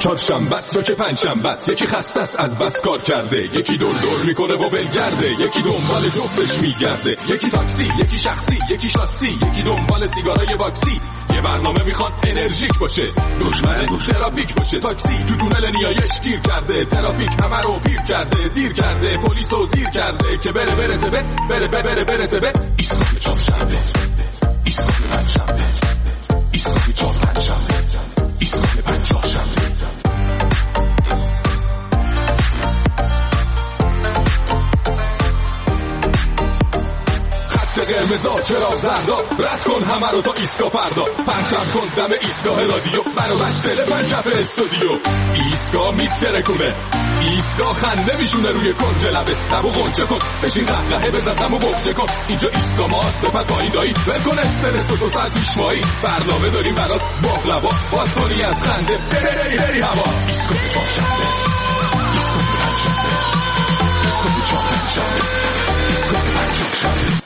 چهارشنبه است یا که پنجشنبه است، یکی خسته است از بس کار کرده، یکی دور میکنه و ولگرده، یکی دنبال جفتش میگرده، یکی تاکسی، یکی شخصی، یکی شاسی، یکی دنبال سیگارای باکسی. یه برنامه میخواد انرژیک باشه، دشمن ترافیک باشه. تاکسی تو تونل نیایش گیر کرده، ترافیک همه رو پیر کرده، دیر کرده، پلیس رو زیر کرده که برسه به ایستگاه چهارشنبه، ایستگاه پنجشنبه، ایستگاه چهارشنبه، ایستگاه پنجشنبه. قرمزا چرا زردا، رد کن همه رو تا ایستگاه فردا، پرچم کن دم ایستگاه رادیو، برو بچتله پنجف استودیو. ایستگاه میترکونه، ایستگاه خنده میشونه روی کنج لبه، لبو غنچه کن، بشین قهقهه بزن غمو بغچه کن. اینجا ایستگاه ماست، بپر پایین دایی، ولکن استرس و 2 ساعت پیش مایی. برنامه داریم برات باقلوا، باز کنی از خنده بری هوا. ایستگاه چهارشنبه، ایستگاه پنجشنبه، ایستگاه چهارشنبه، ایستگاه پنجشنبه.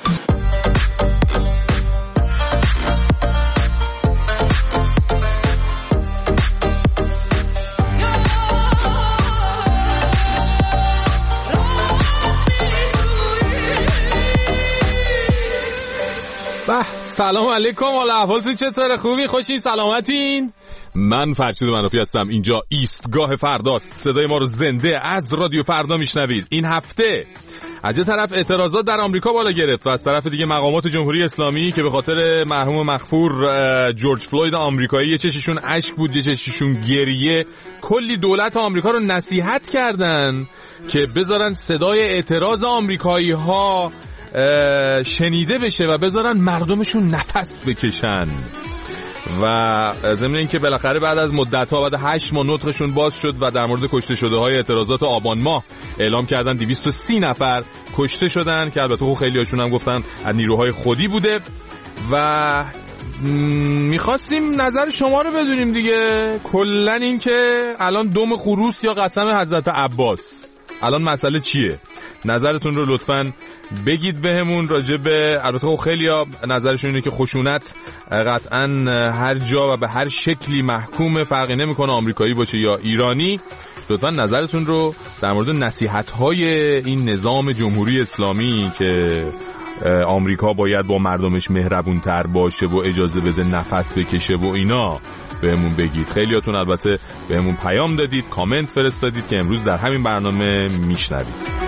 سلام علیکم، حالا احوالتون چطوره؟ خوبی؟ خوشین؟ سلامتین؟ من فرشید منافی هستم. اینجا ایستگاه فرداست. صدای ما رو زنده از رادیو فردا میشنوید. این هفته از یه طرف اعتراضات در آمریکا بالا گرفت و از طرف دیگه مقامات جمهوری اسلامی که به خاطر مرحوم مغفور جورج فلوید آمریکایی یه چششون اشک بود، یه چششون گریه، کلی دولت آمریکا رو نصیحت کردن که بذارن صدای اعتراض آمریکایی ها شنیده بشه و بذارن مردمشون نفس بکشن. و ضمن این که بالاخره بعد از مدت‌ها، بعد 8 ماه نطقشون باز شد و در مورد کشته شده های اعتراضات آبان ماه اعلام کردن 230 نفر کشته شدن که البته خیلی هاشون هم گفتن از نیروهای خودی بوده. و میخواستیم نظر شما رو بدونیم دیگه، کلن این که الان دم خروس یا قسم حضرت عباس، الان مسئله چیه؟ نظرتون رو لطفاً بگید بهمون راجع به، البته خیلی‌ها نظرشون اینه که خشونت قطعاً هر جا و به هر شکلی محکومه، فرقی نمی‌کنه آمریکایی باشه یا ایرانی. لطفاً نظرتون رو در مورد نصیحت‌های این نظام جمهوری اسلامی که آمریکا باید با مردمش مهربون‌تر باشه و اجازه بده نفس بکشه و اینا بهمون بگید. خیلیاتون البته بهمون پیام دادید، کامنت فرستادید که امروز در همین برنامه میشنوید.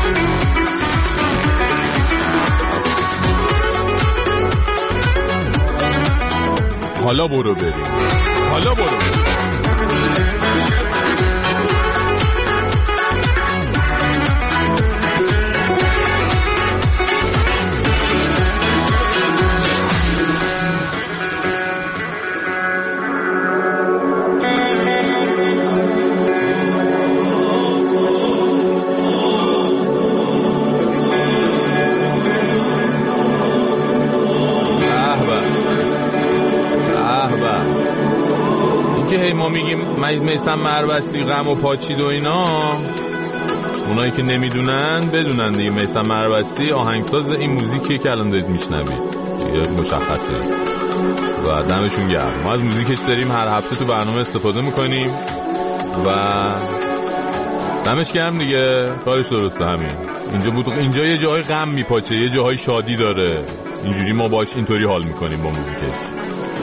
حالا برو بریم. ما میگیم میثم مربستی غم و پاچید و اینا، اونایی که نمیدونن بدونن دیگه. میثم مربستی آهنگساز این موزیکیه که الان دارید میشنوید، دیگه مشخصه و دمشون گرم. ما از موزیکش داریم هر هفته تو برنامه استفاده میکنیم و دمش گرم دیگه، کارش درسته. همین اینجا بود، اینجا یه جاهای غم میپاچه، یه جاهای شادی داره، اینجوری ما باش اینطوری حال میکنیم با موزیکش.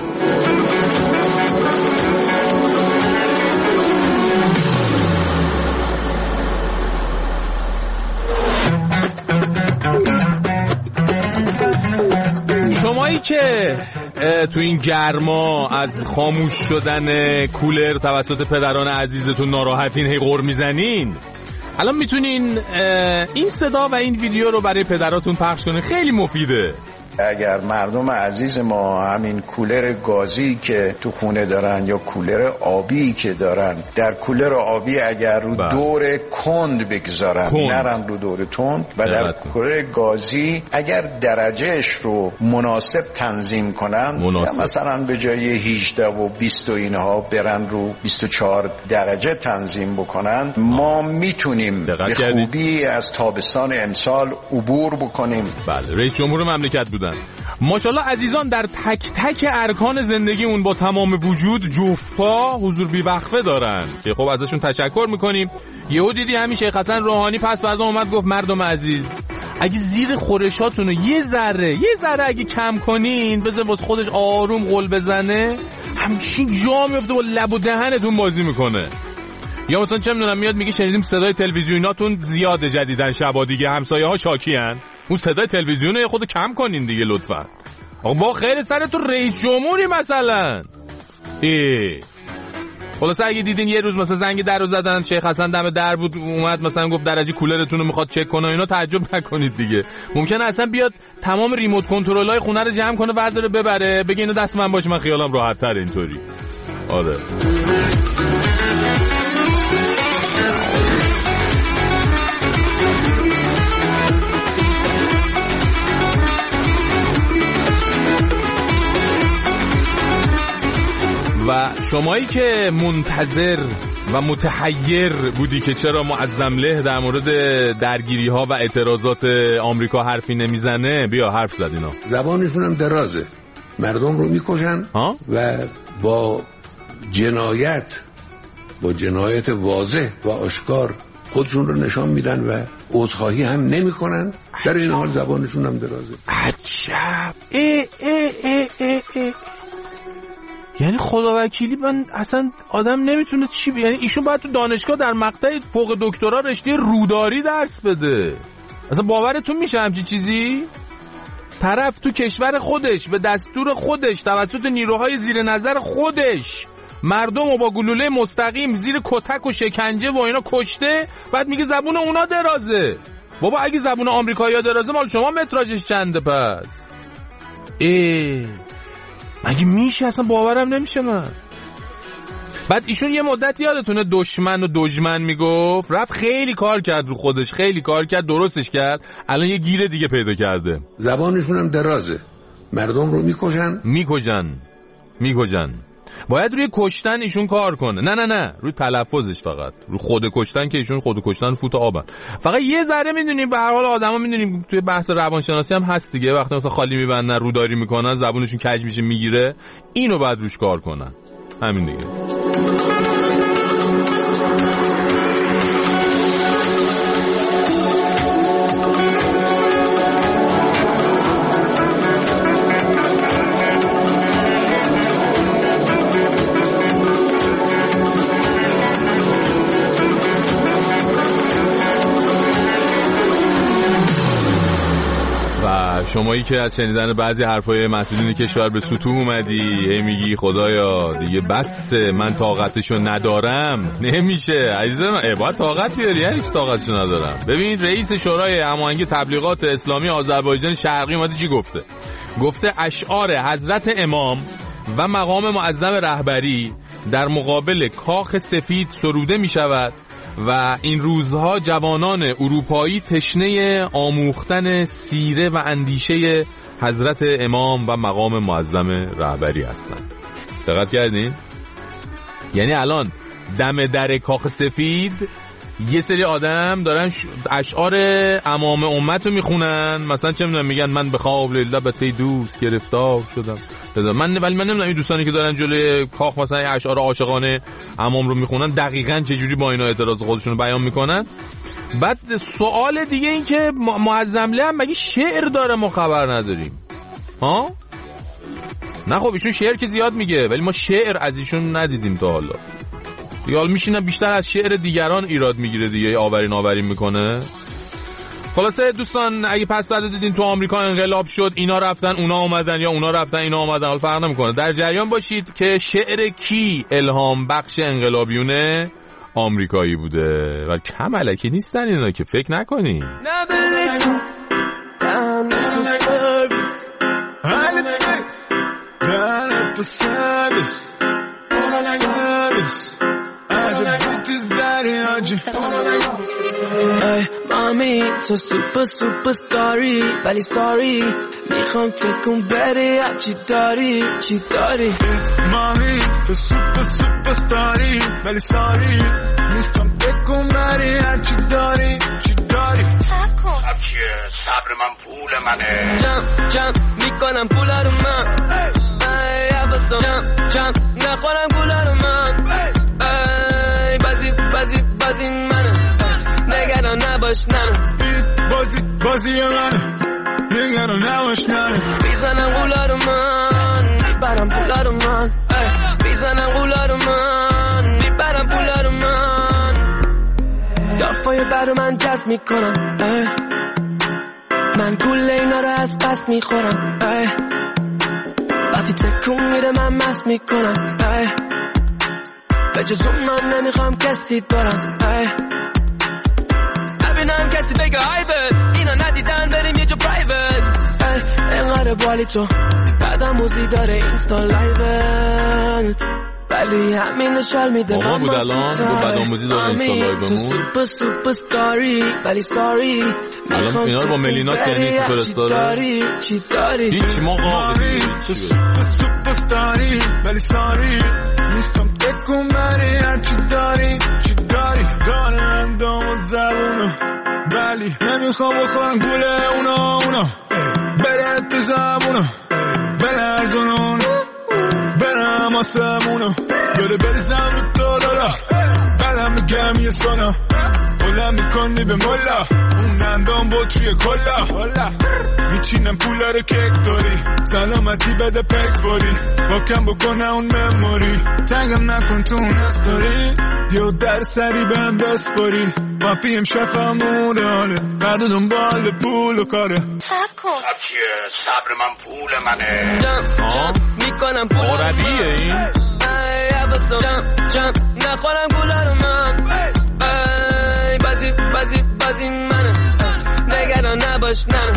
شمایی که تو این گرما از خاموش شدن کولر توسط پدران عزیزتون ناراحتین، هی غر میزنین، الان میتونین این صدا و این ویدیو رو برای پدراتون پخش کنین، خیلی مفیده. اگر مردم عزیز ما همین کولر گازی که تو خونه دارن یا کولر آبی که دارن، در کولر آبی اگر رو دور کند بگذارن، نرن رو دور تند، و در کولر گازی اگر درجهش رو مناسب تنظیم کنن، مثلا به جای 18 و 20 و اینها برن رو 24 درجه تنظیم بکنن، ما میتونیم به خوبی از تابستان امسال عبور بکنیم. بله، رئیس جمهور مملکت بودن میکنن. ماشاءالله عزیزان در تک تک ارکان زندگی اون با تمام وجود جفت پا حضور بی‌وقفه دارن که خب ازشون تشکر میکنیم. یهو دیدی همین شیخ حسن روحانی پس فردا اومد گفت مردم عزیز اگه زیر خورشاتونو یه ذره اگه کم کنین بذار واسه خودش آروم قول بزنه همچین جا میفته و لب و دهنتون بازی میکنه. یا مثلا چه میدونم میاد میگه شنیدیم صدای تلویزیوناتون زیاده جدیدن شبا دیگه همسایه ها شاکیان، اون صدای تلویزیون رو خود کم کنین دیگه لطفا. آقا با خیر سرتون رئیس جمهوری مثلا. خلاصه اگه دیدین یه روز مثلا زنگ در رو زدن شیخ حسن دم در بود اومد مثلا گفت درجه کولرتون رو میخواد چک کنه اینا تعجب نکنید دیگه. ممکنه اصلا بیاد تمام ریموت کنترل‌های خونه رو جمع کنه برداره ببره بگه اینو دست من باشه من خیالم راحت تر اینطوری. آره و شمایی که منتظر و متحیر بودی که چرا معظم له در مورد درگیری ها و اعتراضات آمریکا حرفی نمیزنه بیا حرف زد. اینا زبانشون هم درازه، مردم رو میکشن و با جنایت واضح و آشکار خودشون رو نشان میدن و عذرخواهی هم نمی کنن. در این حال زبانشون هم درازه. عجب. یعنی خدا وکیلی من اصلا آدم نمیتونه چی یعنی ایشون باید تو دانشگاه در مقطع فوق دکترا رشته روداری درس بده. اصلا باورتون میشه همچین چیزی؟ طرف تو کشور خودش به دستور خودش توسط نیروهای زیر نظر خودش مردم رو با گلوله مستقیم زیر کتک و شکنجه و اینا کشته، بعد میگه زبون اونا درازه. بابا اگه زبون آمریکایی‌ها درازه مال شما متراژش چنده پس؟ مگه میشه؟ اصلا باورم نمیشه من. بعد ایشون یه مدت یادتونه دشمن و دژمن میگفت، رفت خیلی کار کرد رو خودش، خیلی کار کرد درستش کرد، الان یه گیره دیگه پیدا کرده. زبانشون هم درازه، مردم رو میکشن. باید روی کشتن ایشون کار کنه. نه روی تلفظش، فقط روی خود کشتن که ایشون خود کشتن فوت آبن. فقط یه ذره میدونیم به هر حال آدما میدونیم توی بحث روانشناسی هم هست دیگه، وقتی مثلا خالی میبندن روداری میکنن زبونشون کج میشه میگیره، اینو بعد روش کار کنن. همین دیگه. شمایی که از شنیدن بعضی حرفای مسئولین کشور به ستوه اومدی، هی میگی خدایا دیگه بس من طاقتشو ندارم، نمیشه عزیز من، باید طاقت بیاری. یعنی چی طاقتشو ندارم؟ ببین رئیس شورای هماهنگی تبلیغات اسلامی آذربایجان شرقی اومده چی گفته اشعار حضرت امام و مقام معظم رهبری در مقابل کاخ سفید سروده می شود و این روزها جوانان اروپایی تشنه آموختن سیره و اندیشه حضرت امام و مقام معظم رهبری هستند. دقت کردین؟ یعنی الان دم در کاخ سفید یه سری آدم دارن اشعار امام امت رو میخونن، مثلا چه میدونم میگن من به خواب لیلا به تی دوست گرفتار شدم. من نمیدونم این دوستانی که دارن جلوی کاخ مثلا اشعار عاشقانه امام رو میخونن دقیقاً چه جوری با اینا اعتراض خودشون رو بیان میکنن. بعد سوال دیگه این که معظم له مگه شعر داره ما خبر نداریم؟ ها؟ نه خب ایشون شعر که زیاد میگه ولی ما شعر از ایشون ندیدیم تا حالا. دیگه میشینه بیشتر از شعر دیگران ایراد میگیره دیگه، آورین میکنه. خلاصه دوستان اگه پس زده دیدین تو آمریکا انقلاب شد، اینا رفتن اونا اومدن یا اونا رفتن اینا اومدن، حالا فرق نمیکنه، در جریان باشید که شعر کی الهام بخش انقلابیون آمریکایی بوده و کم الکی نیستن اینا که فکر نکنین. ای مامی تو سوپر ستاری ولی ساری میخوام تکون بری چی داری مامی تو سوپر ستاری ولی ساری میخوام تکون بری چی داری چیه صبر من پول منه جم میکنم پولا رو من جم نخورم گولا رو من بازی منه نگران نباش ننه بازی منه نگران نباش ننه میزنم گولا رو من میبرم پولا رو من میزنم گولا رو من میبرم پولا رو من دافای برو من جذب میکنم من کل اینا رو از پس میخورم وقتی تکون میده من مست میکنم به جز من نمیخوام کسی دارم نبینم کسی بگه عیبت اینا ندیدن بریم یه جو پرایوت انقدر بالی تو بعدم موزی داره اینستا لایوت ولی همین شال میده من بود الان بعد آموزی داره اینستا لایومون سوپر ستاری ولی ساری الان اینا رو با ملیناس یعنی سوپر استاره چی داری هیچ موقع سوپر ستاری ولی ساری میخوام تکون بری هر چی داری داره اندام و زبونو ولی نمیخوام بخورم گوله اونا بره تو زبونو بره ارزونون برم آسمونو بریزم رو تو دارا بعدم میگم یه سونا بلند میکنی به ملا اون اندام با توی کلا میچینم پولا رو کک داری سلامتی بده پک فوری واکم بکنه اون مموری تنگم نکن تو اون استوری یو در سری بهم بسپاری ما پیم شفمون حاله بعد دنبال پول و کاره سب چیه صبر من پول منه جم میکنم پولا رو عربیه این جم نخورم گولا رو من بازی منه نگران نباش ننه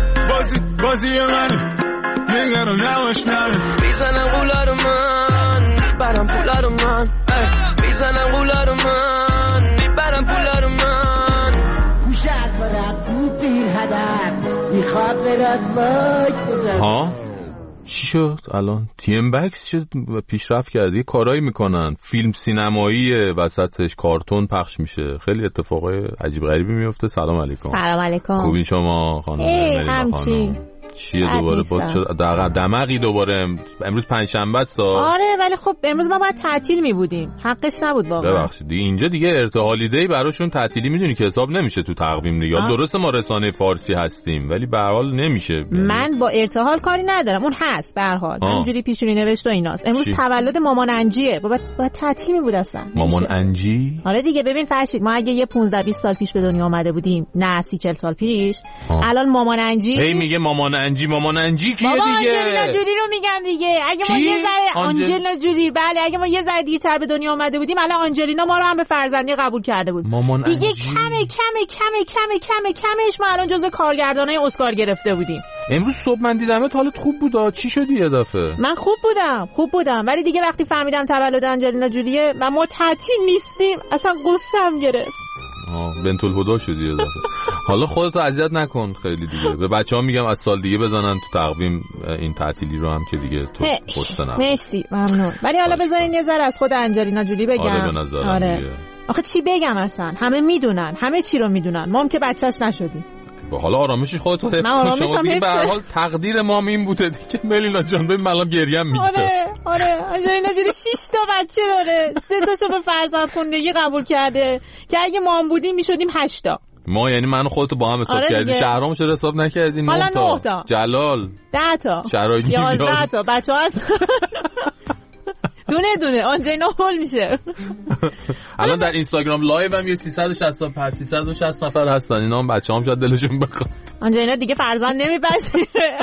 بازی منه نگران نباش ننه میزنم گولا رو من میبرم پولا رو من میزنم گولا رو من میبرم پولا رو من گوشت برم تو پیر هدر میخواد برد واک بزن ها چی شد الان TM بکس چه پیشرفت کرده یه کارایی میکنن فیلم سینمایی وسطش کارتون پخش میشه خیلی اتفاقای عجیب غریبی میفته سلام علیکم سلام علیکم خوبین شما خانم همچی چیه دوباره دمقی دوباره امروز پنجشنبه است آره ولی خب امروز ما باید تعطیل می بودیم حقش نبود واقعا ببخشید اینجا دیگه ارتحالی دی براشون تعطیلی میدونی که حساب نمیشه تو تقویم دیگه درسته ما رسانه فارسی هستیم ولی به هر حال نمیشه من با ارتحال کاری ندارم اون هست به هر حال همینجوری پیشونی نوشته و ایناست امروز تولد مامان انجیه باید تعطیل می بود اصلا مامان انجی آره دیگه ببین فرشید ما اگه یه 15-20 سال پیش به دنیا اومده بودیم نه 30-40 سال پیش الان مامان انجی هی میگه مامان انجی کیه بابا دیگه آنجلینا جولی رو میگم دیگه اگه ما یه ذره آنجلینا جولی بله اگه ما یه ذره دیرتر به دنیا اومده بودیم الان آنجلینا ما رو هم به فرزندی قبول کرده بود مامان دیگه انجی. کمش ما الان جزو کارگردانای اسکار گرفته بودیم امروز صبح من دیدمت حالت خوب بود چی شدی یه دفعه من خوب بودم ولی دیگه وقتی فهمیدم تولد آنجلینا جولیه و ما تعطیل نیستیم اصلا غصه‌ام گرفت بنت الهدی شدی یه دفعه حالا خودتو اذیت نکن خیلی دیگه به بچه‌ها میگم از سال دیگه بزنن تو تقویم این تعطیلی رو هم که دیگه تو غصه نکن مرسی ممنون ولی حالا بذارین یه ذره از خود آنجلینا جولی بگم آره آخه چی بگم اصلا همه میدونن همه چی رو میدونن ما هم که بچه‌ش نشدیم حالا آرامش خودتو حفظ کن شما دیگه به هر حال تقدیر ما این بوده دیگه ملینا جان ببین الان گریم میگیره آره آنجلینا جولی 6 تا بچه داره 3 تاشو به فرزندخوندگی قبول کرده که اگه ما هم بودیم میشدیم 8 تا ما یعنی من و خودتو با هم حساب کردی شهرامو چرا حساب نکردی 9 تا جلال 10 تا شرایطی 11 تا بچه‌ها هست دونه آنجلینا هول میشه الان در اینستاگرام لایو هم یه 360 نفر هستن اینا هم بچه‌هام شاید دلشون بخواد آنجلینا دیگه فرزند نمیپذیره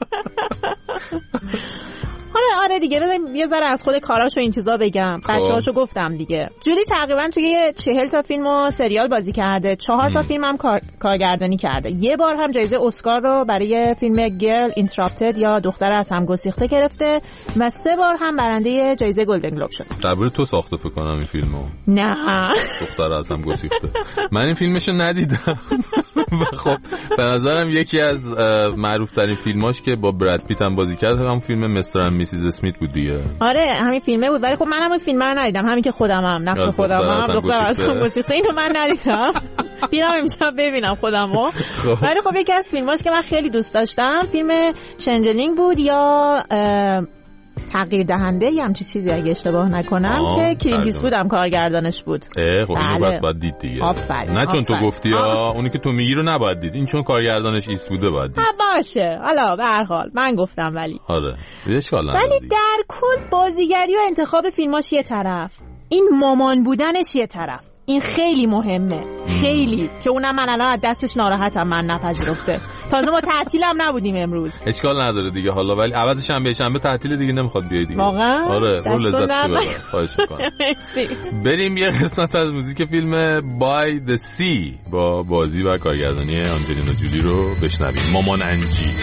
آره دیگه بذاریم یه ذره از خود کاراشو این چیزا بگم بچه‌هاشو گفتم دیگه جولی تقریبا توی 40 تا فیلم و سریال بازی کرده 4 تا فیلم هم کارگردانی کرده یه بار هم جایزه اسکار رو برای فیلم گرل اینتراپتد یا دختر از هم گسیخته گرفته و 3 بار هم برنده جایزه گلدن گلوب شده درباره تو ساخته فکر کنم این فیلمو نه دختر از هم گسیخته من این فیلمشو ندیدم و خب به نظرم یکی از معروف ترین فیلماش که با براد پیت هم بازی کرد هم فیلم مستر میسیز اسمیت بود دیگه آره همین فیلمه بود ولی خب منم این فیلم رو ندیدم همین که خودم هم نقش خودم هم دختر از هم گسیخته اینو من ندیدم بیرم امشب ببینم خودمو. ولی خب یکی از فیلماش که من خیلی دوست داشتم فیلم چنجلینگ بود یا تغییر دهنده یا همچی چیزی اگه اشتباه نکنم که کلینت ایستوود هم کارگردانش بود. خب اینو بس باید دید دیگه. نه چون تو گفتی اونی که تو میگی رو نباید دید، این چون کارگردانش ایستووده باید دید. باشه حالا به هر حال من گفتم ولی آره اشکال نداره. ولی در کل بازیگری و انتخاب فیلماش یه طرف، این مامان بودنش یه طرف، این خیلی مهمه، خیلی، که اونم من الان از دستش ناراحتم من نپذیرفته. تازه ما تعطیلم نبودیم امروز. اشکال نداره دیگه حالا، ولی عوض شنبه تعطیل دیگه نمیخواد بیای دیگه. واقعا آره برو لذت ببر. خواهش می‌کنم. بریم یه قسمت از موزیک فیلم بای د سی با بازی و کارگردانی آنجلینا جولی رو بشنویم. مامان انجی.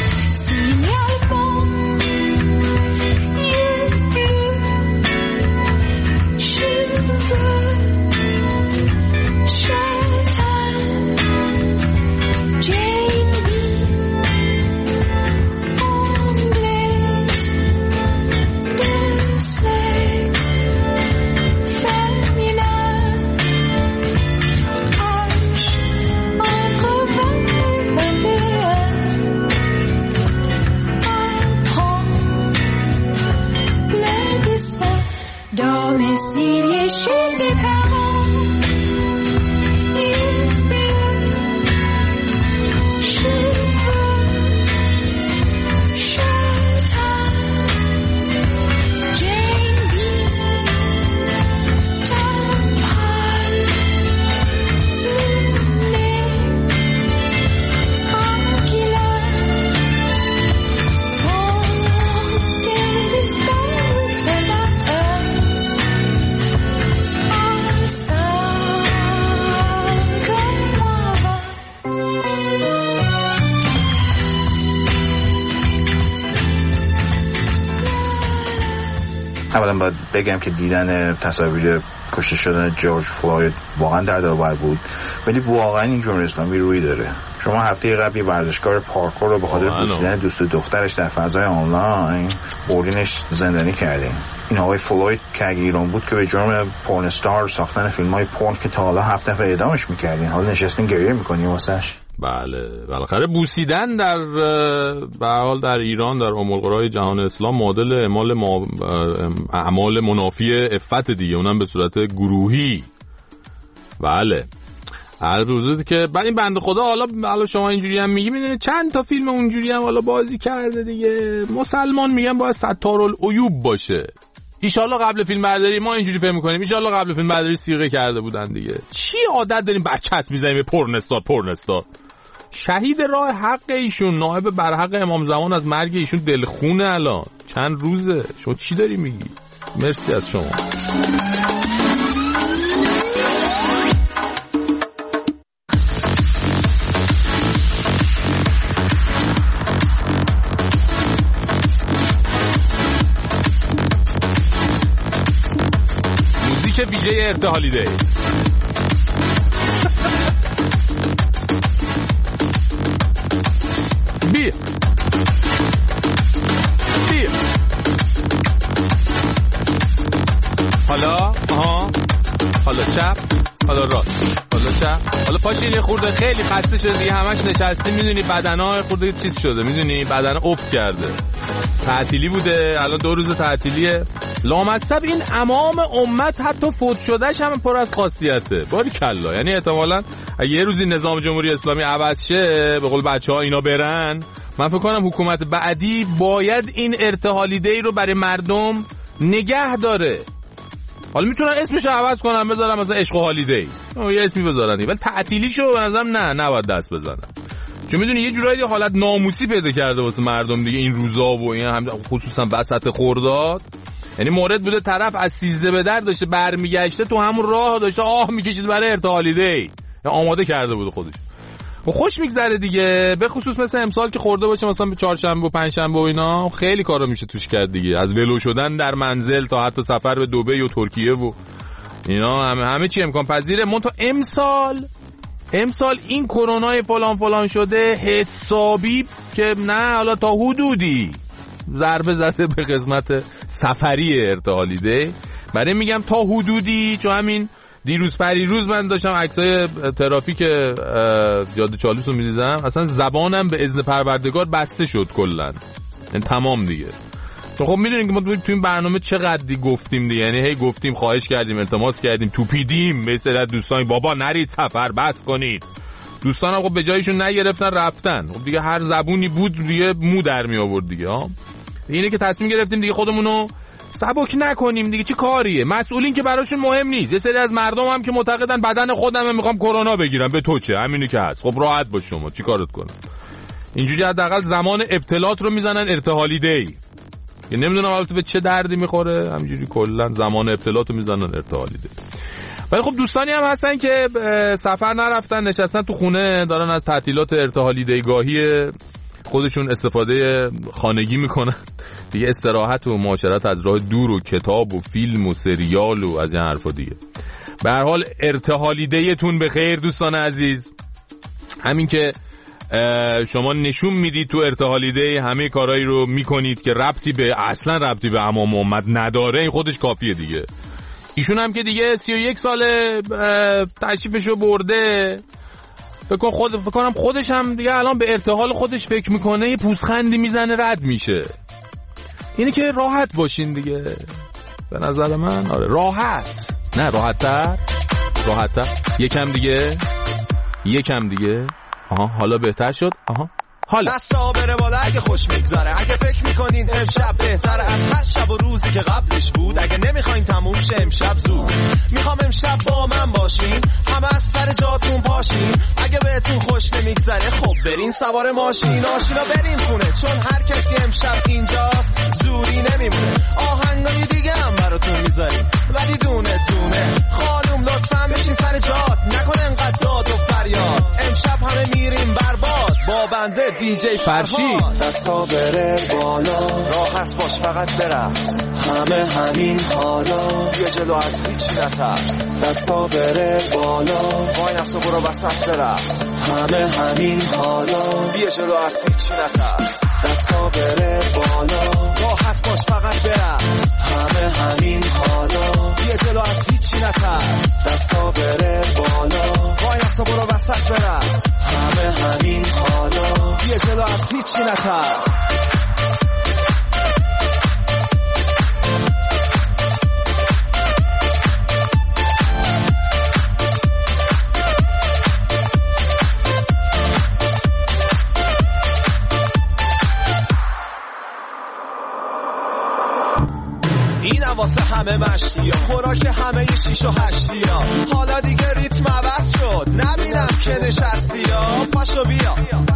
اولا باید بگم که دیدن تصاویر کشته شدن جورج فلوید واقعا دردآور بود، ولی واقعا این جمهوری اسلامی روی داره. شما هفته قبل ورزشکار پارکور رو به خاطر دزدیدن دوست دخترش در فضای آنلاین بردینش زندانی کردین. این آقای فلوید که اگه ایران بود که به جرم پورن استار ساختن فیلم‌های پورن که تا حالا 7 دفعه اعدامش می‌کردین، حالا نشستین گریه می‌کنی واسش. بله بالاخره بوسیدن در به حال در ایران در ام القرى جهان اسلام معادل اعمال منافی عفت دیگه، اونم به صورت گروهی. بله هر روزی که بعد این بنده خدا حالا شما اینجوری هم میگی، میدونید چند تا فیلم اونجوری هم حالا بازی کرده دیگه. مسلمان میگن باید ستارالعیوب باشه. ایشالله قبل فیلم برداری ما اینجوری فهم می‌کنیم، ایشالله قبل فیلم برداری صیغه کرده بودن دیگه. چی عادت داریم بچت می‌زنیم به پورنستار. شهید راه حق ایشون، نائب برحق امام زمان، از مرگ ایشون دلخونه الان چند روزه. شما چی داری میگی؟ مرسی از شما. موزیک ویژه ارتحالیده. بیا حالا چپ، حالا راست، حالا چپ، حالا پاشین یه خورده خیلی خسته شده دیگه، همش نشستی، میدونی بدنها خورده چیز شده، میدونی بدن افت کرده، تعطیلی بوده، الان 2 روز تعطیلیه. لامصب این امام امت حتی فوت شدهش هم پر از خاصیته. باریکلا. یعنی احتمالاً اگه یه روزی نظام جمهوری اسلامی عوض شه، به قول بچه‌ها اینا برن، من فکر کنم حکومت بعدی باید این ارتحالی دی رو برای مردم نگه داره. حالا میتونن اسمش رو عوض کنن، بذارن مثلا عشق و هالیدی، یه اسمی بذارن، ولی تعطیلیشو به نظرم نباید دست بزنن، چون میدونی یه جورایی حالت ناموسی پیدا کرده واسه مردم دیگه این روزا و این هم خصوصا وسط خرداد. یعنی مورد بوده طرف از 13 به در داشته برمیگشته، تو همون راه داشته آه میکشید برای ارتحالی دی، آماده کرده بود خودش. و خوش میگذره دیگه، به خصوص مثلا امسال که خورده باشه مثلا به چهارشنبه و پنجشنبه و اینا، خیلی کارا میشه توش کرد دیگه، از ولو شدن در منزل تا حتی سفر به دبی و ترکیه و اینا همه چی امکان پذیره. منتها امسال این کرونای فلان شده حسابی که نه، حالا تا حدودی ضربه زده به قسمت سفری ارتحالی دی. برای میگم تا حدودی، چون همین دیروز پریروز من داشتم عکسای ترافیک جاده چالوس رو می‌دیدم، اصلا زبانم به اذن پروردگار بسته شد کلا، این تمام دیگه. چون خب میدونین که ما تو این برنامه چقدر گفتیم دیگه، یعنی هی گفتیم، خواهش کردیم، التماس کردیم، توپیدیم به سر دوستان بابا نرید سفر، بس کنید. دوستانم خب به جایشون نگرفتن رفتن. خب دیگه هر زبونی بود دیگه مو در می آورد دیگه ها. اینه که تصمیم گرفتیم دیگه خودمونو سبک نکنیم دیگه. چه کاریه؟ مسئولین که براشون مهم نیست. یه سری از مردم هم که معتقدن بدن خودمه میخوام کرونا بگیرم، به تو چه؟ همینی که هست. خب راحت باش شما، چیکارت کنم؟ اینجوری حداقل زمان ابتلات رو میزنن ارتحالی دی. که نمیدونم البته به چه دردی میخوره، همینجوری کلا زمان ابتلات رو میزنن ارتحالی دی. ولی خب دوستانی هم هستن که سفر نرفتن، نشستن تو خونه، دارن از تعطیلات ارتحالی دیگاهی خودشون استفاده خانگی میکنن دیگه، استراحت و معاشرت از راه دور و کتاب و فیلم و سریال و از این حرفا دیگه. به هر حال ارتحالی دیتون به خیر دوستان عزیز. همین که شما نشون میدید تو ارتحالی دی همه کارهایی رو میکنید که ربطی به امام محمد نداره، این خودش کافیه دیگه. ایشون هم که دیگه 31 ساله تشریفشو برده، فکر کنم خودش هم دیگه الان به ارتحال خودش فکر میکنه، یه پوزخندی میزنه رد میشه. اینه که راحت باشین دیگه به نظر من. آره راحت، نه راحت‌تر. یکم دیگه. آها حالا بهتر شد. آها حالا دستا بره بالا اگه خوش میگذره. اگه فکر میکنین امشب بهتره از هر شب و روزی که قبلش بود، اگه نمیخواین تموم شه امشب زود، میخوام امشب با من باشین، همه از سر جاتون پاشین. اگه بهتون خوش نمیگذره خب برین سوار ماشینا برین خونه، چون هر کسی امشب اینجاست زوری نمیمونه. آهنگای دیگه هم براتون میذاریم ولی دونه خانوم لطفا بشین سر جات، نکن انقدر داد و فریاد. امشب همه میریم برباد با بنده دیجی فرشید. دستا بره بالا، راحت باش فقط برقص، همه همین حالا، یه جلو از هیچی نترس. دستا بره بالا، وای نستو برو وسط برقص، همه همین حالا، یه جلو از هیچی نترس. دستا بره بالا، راحت باش فقط برقص، همه همین حالا، یه جلو از هیچی نترس. دستا بره بالا، وای نستو برو وسط برقص، همه همین حالا، یه جلو از هیچی نترس. این واسه همه مشتی ها، خوراک همه 6 و 8 ها. حالا دیگه ریتم عوض شد، نبینم که نشستی ها. پاشو بیا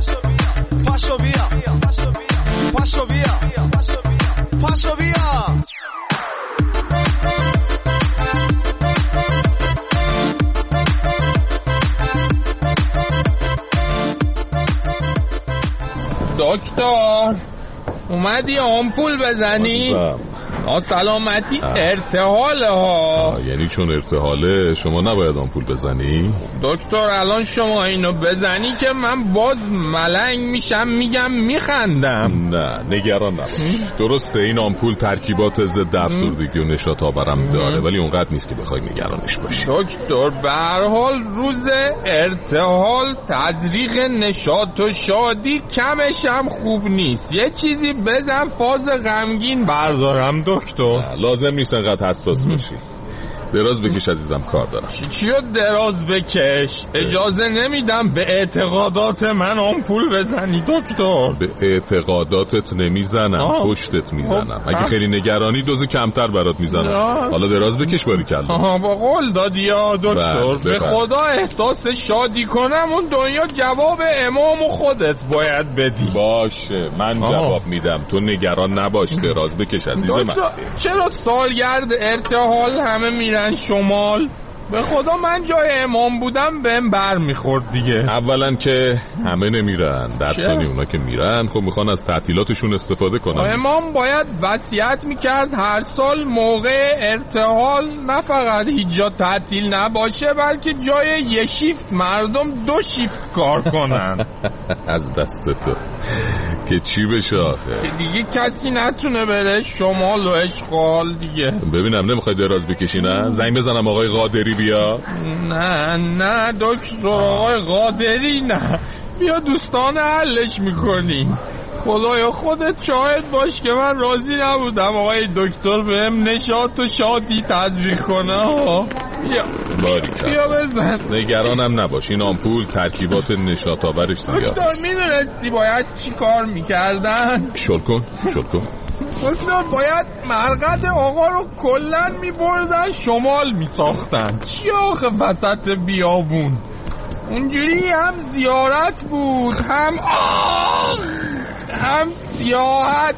دکتر اومدی آمپول بزنی؟ سلامتی ارتحاله ها. یعنی چون ارتحاله شما نباید آمپول بزنی؟ دکتر الان شما اینو بزنی که من باز ملنگ میشم، میگم میخندم. نه نگران نباش، درسته این آمپول ترکیبات ضد افسردگی و نشاط آورم داره، ولی اونقدر نیست که بخوای نگرانش باشی. دکتر به هر حال روز ارتحال تزریق نشاط و شادی کمش هم خوب نیست. یه چیزی بزن فاز غمگین بردارم دکتر. لازم نیست انقدر حساس باشی. دراز بکش عزیزم، کار دارم. چیو دراز بکش؟ اجازه نمیدم به اعتقادات من آمپول بزنی دکتر. به اعتقاداتت نمیزنم، پشتت میزنم. اگه خیلی نگرانی دوز کمتر برات میزنم. حالا دراز بکش باریکلا. با قول دادی یا دکتر. به خدا احساس شادی کنم اون دنیا جواب امام خودت باید بدی. باشه من جواب میدم، تو نگران نباش. دراز بکش عزیز من. چرا سالگرد ارتحال همه میرن شمال؟ به خدا من جای امام بودم بهم بر میخورد دیگه. اولا که همه نمیرن، درسانی اونا که میرن خب میخوان از تعطیلاتشون استفاده کنن. امام باید وصیت میکرد هر سال موقع ارتحال نه فقط هیچ جا تعطیل نباشه، بلکه جای یه شیفت مردم 2 شیفت کار کنن. از دست تو که چی بشه آخه؟ که دیگه کسی نتونه بره شمال و اشغال دیگه. ببینم نمیخوای دراز بکشی نه؟ زنگ بزنم آقای قادری بیا. نه دکتر آقای قادری نه، بیا دوستان حلش میکنیم. خدایا خودت شاهد باش که من راضی نبودم آقای دکتر بهم نشاط و شادی تزریق کنه. بیا بزن. نگرانم نباش، این آمپول ترکیبات نشاط آورش زیاد. دکتر میدونستی باید چی کار میکردن؟ شل کن. دکتر باید مرقد آقا رو کلن میبردن شمال میساختن. چی آخه وسط بیابون؟ اونجوری هم زیارت بود هم سیاحت.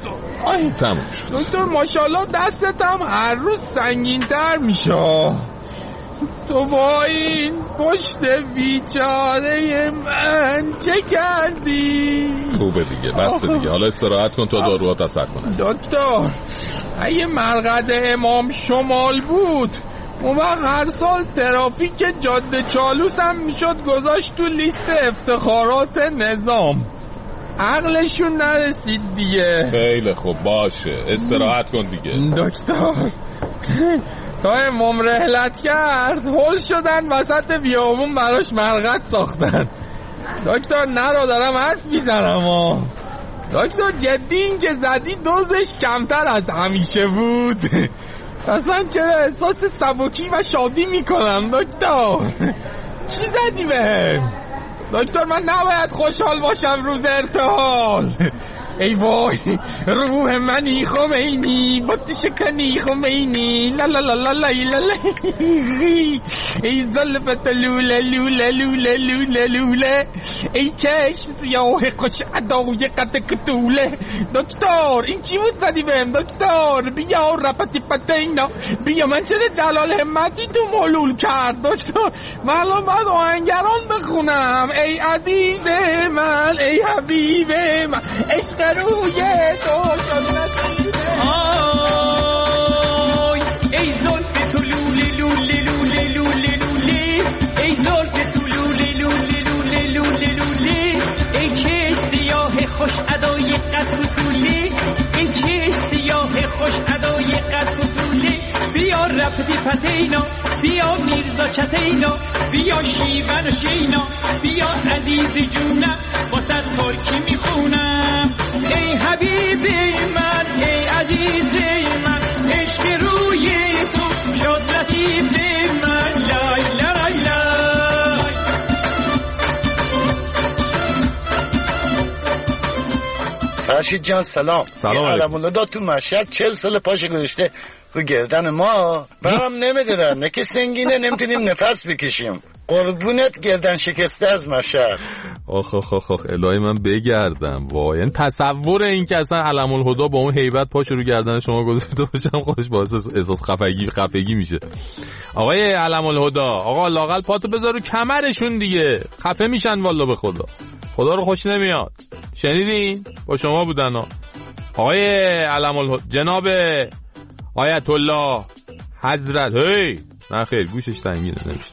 دکتر ماشاءالله دستت هم هر روز سنگین تر میشه. تو با این پشت بیچاره من چه کردی؟ خوبه دیگه بسته دیگه، حالا استراحت کن تا داروات اثر کنه. دکتر اگه مرقد امام شمال بود اون وقت هر سال ترافیک جاده چالوس هم میشد گذاشت تو لیست افتخارات نظام. عقلشون نرسید دیگه. خیلی خوب باشه استراحت کن دیگه. دکتر تا امام رحلت کرد هول شدن وسط بیابون براش مرقد ساختن. دکتر نرو دارم حرف میزنم. دکتر جدی این که زدی دوزش کمتر از همیشه بود. پس من چرا احساس سبکی و شادی میکنم دکتر؟ چی زدی بهم؟ دکتر من نباید خوشحال باشم روز ارتحال. ای وای روح منی خمینی بطش کنی خمینی لا لا لا لا لا لا ای زلفت لوله لوله لوله لوله لوله ای چشم سیاه خوش ادای قد کتوله. دکتر این چی بود زدی بهم دکتر؟ بیا رپتی پتینا بیا. من چرا جلال همتی تو مولول کرد دکتر؟ من الان باید آهنگران بخونم. ای عزیز من ای حبیب من عشق روی تو شد نصیبه. آی ای زلف تو لوله لوله لوله لوله لوله ای زلف تو لوله لوله لوله لوله لوله ای که سیاه خوش ادای قد فتوله ای که سیاه خوش ادای قد فتوله. بیا رپتی پتینا بیا میرزا چتینا بیا شیون و شینا بیا عزیز جونم واسه ترکی میخونم. ای حبیب من ای عزیز من عشق روی تو شد نصیب من. لای لای لای. فرشید جان سلام. علم‌الله داد تو مشهد 40 سال پاش گذاشته رو گردن ما برام نمیدادن. نه که سنگینه نمیتونیم نفس بکشیم. قربونت گردن شکسته از مشهد. آخ الهی من بگردم. وای این تصور این که اصلا علم‌الهدا با اون هیبت پاش رو گردن شما گذاشته باشم خودش باعث احساس خفگی میشه. آقای علم‌الهدا آقا لااقل پاتو بذار رو کمرشون دیگه، خفه میشن والله به خدا رو خوش نمیاد. شنیدین؟ با شما بودن ها. آقای علم‌الهدا جناب آیت الله حضرت. هی نه خیر گوشش تنگینه نمیشه.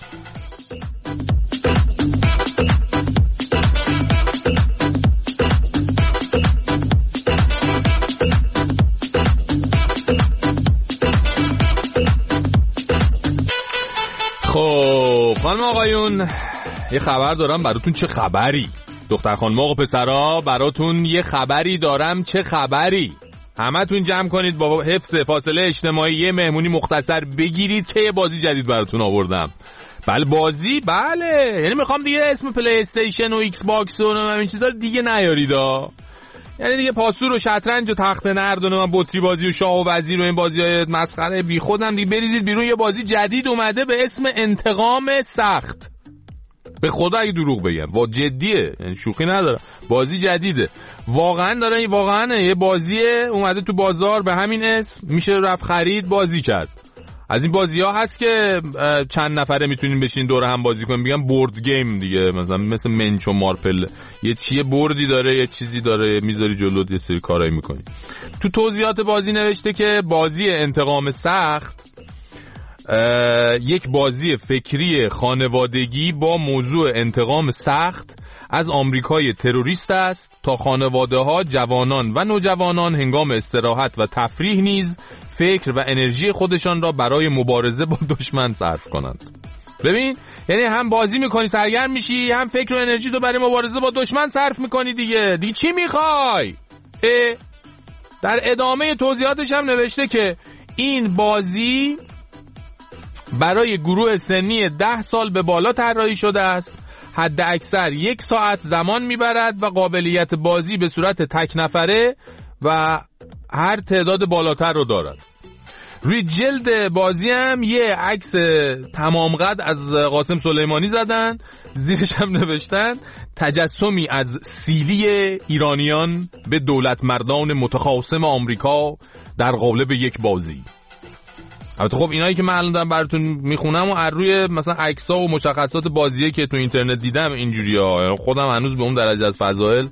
خب خانم آقایون یه خبر دارم براتون. چه خبری؟ دختر خانم آقا پسرا براتون یه خبری دارم. چه خبری؟ همتون جمع کنید با حفظ فاصله اجتماعی یه مهمونی مختصر بگیرید که یه بازی جدید براتون آوردم. بله بازی، بله یعنی میخوام دیگه اسم پلی استیشن و ایکس باکس و این چیزا دیگه نیاریدا. یعنی دیگه پاسور و شطرنج و تخت نرد و من بطری بازی و شاه و وزیر و این بازی‌های مسخره بی خودم دیگه بریزید بیرون. یه بازی جدید اومده به اسم انتقام سخت. به خدا اگه دروغ بگم وا جدیه، یعنی شوخی نداره. بازی جدیده واقعا داره، واقعا یه بازیه اومده تو بازار به همین اسم، میشه رفت خرید بازی کرد. از این بازی‌ها هست که چند نفره میتونین بشین دور هم بازی کنین، میگن بورد گیم دیگه، مثلا مثل منچ و مارپل یه چیه بوردی داره یه چیزی داره میذاری جلوت یه سری کارایی میکنی. تو توضیحات بازی نوشته که بازی انتقام سخت یک بازی فکری خانوادگی با موضوع انتقام سخت از آمریکای تروریست است تا خانواده‌ها، جوانان و نوجوانان هنگام استراحت و تفریح نیز فکر و انرژی خودشان را برای مبارزه با دشمن صرف کنند. ببین، یعنی هم بازی میکنی سرگرم میشی، هم فکر و انرژی تو برای مبارزه با دشمن صرف میکنی دیگه چی میخوای؟ در ادامه توضیحاتش هم نوشته که این بازی برای گروه سنی 10 سال به بالا طراحی شده است. حد اکثر 1 ساعت زمان میبرد و قابلیت بازی به صورت تک نفره و هر تعداد بالاتر رو دارد. روی جلد بازی هم یه عکس تمام قد از قاسم سلیمانی زدن، زیرش هم نوشتن تجسمی از سیلی ایرانیان به دولت مردان متخاصم آمریکا در قالب یک بازی. البته خب اینایی که من الان دارم براتون میخونم و از روی مثلا عکس‌ها و مشخصات بازیه که تو اینترنت دیدم اینجوریه. خودم هنوز به اون درجه از فضایل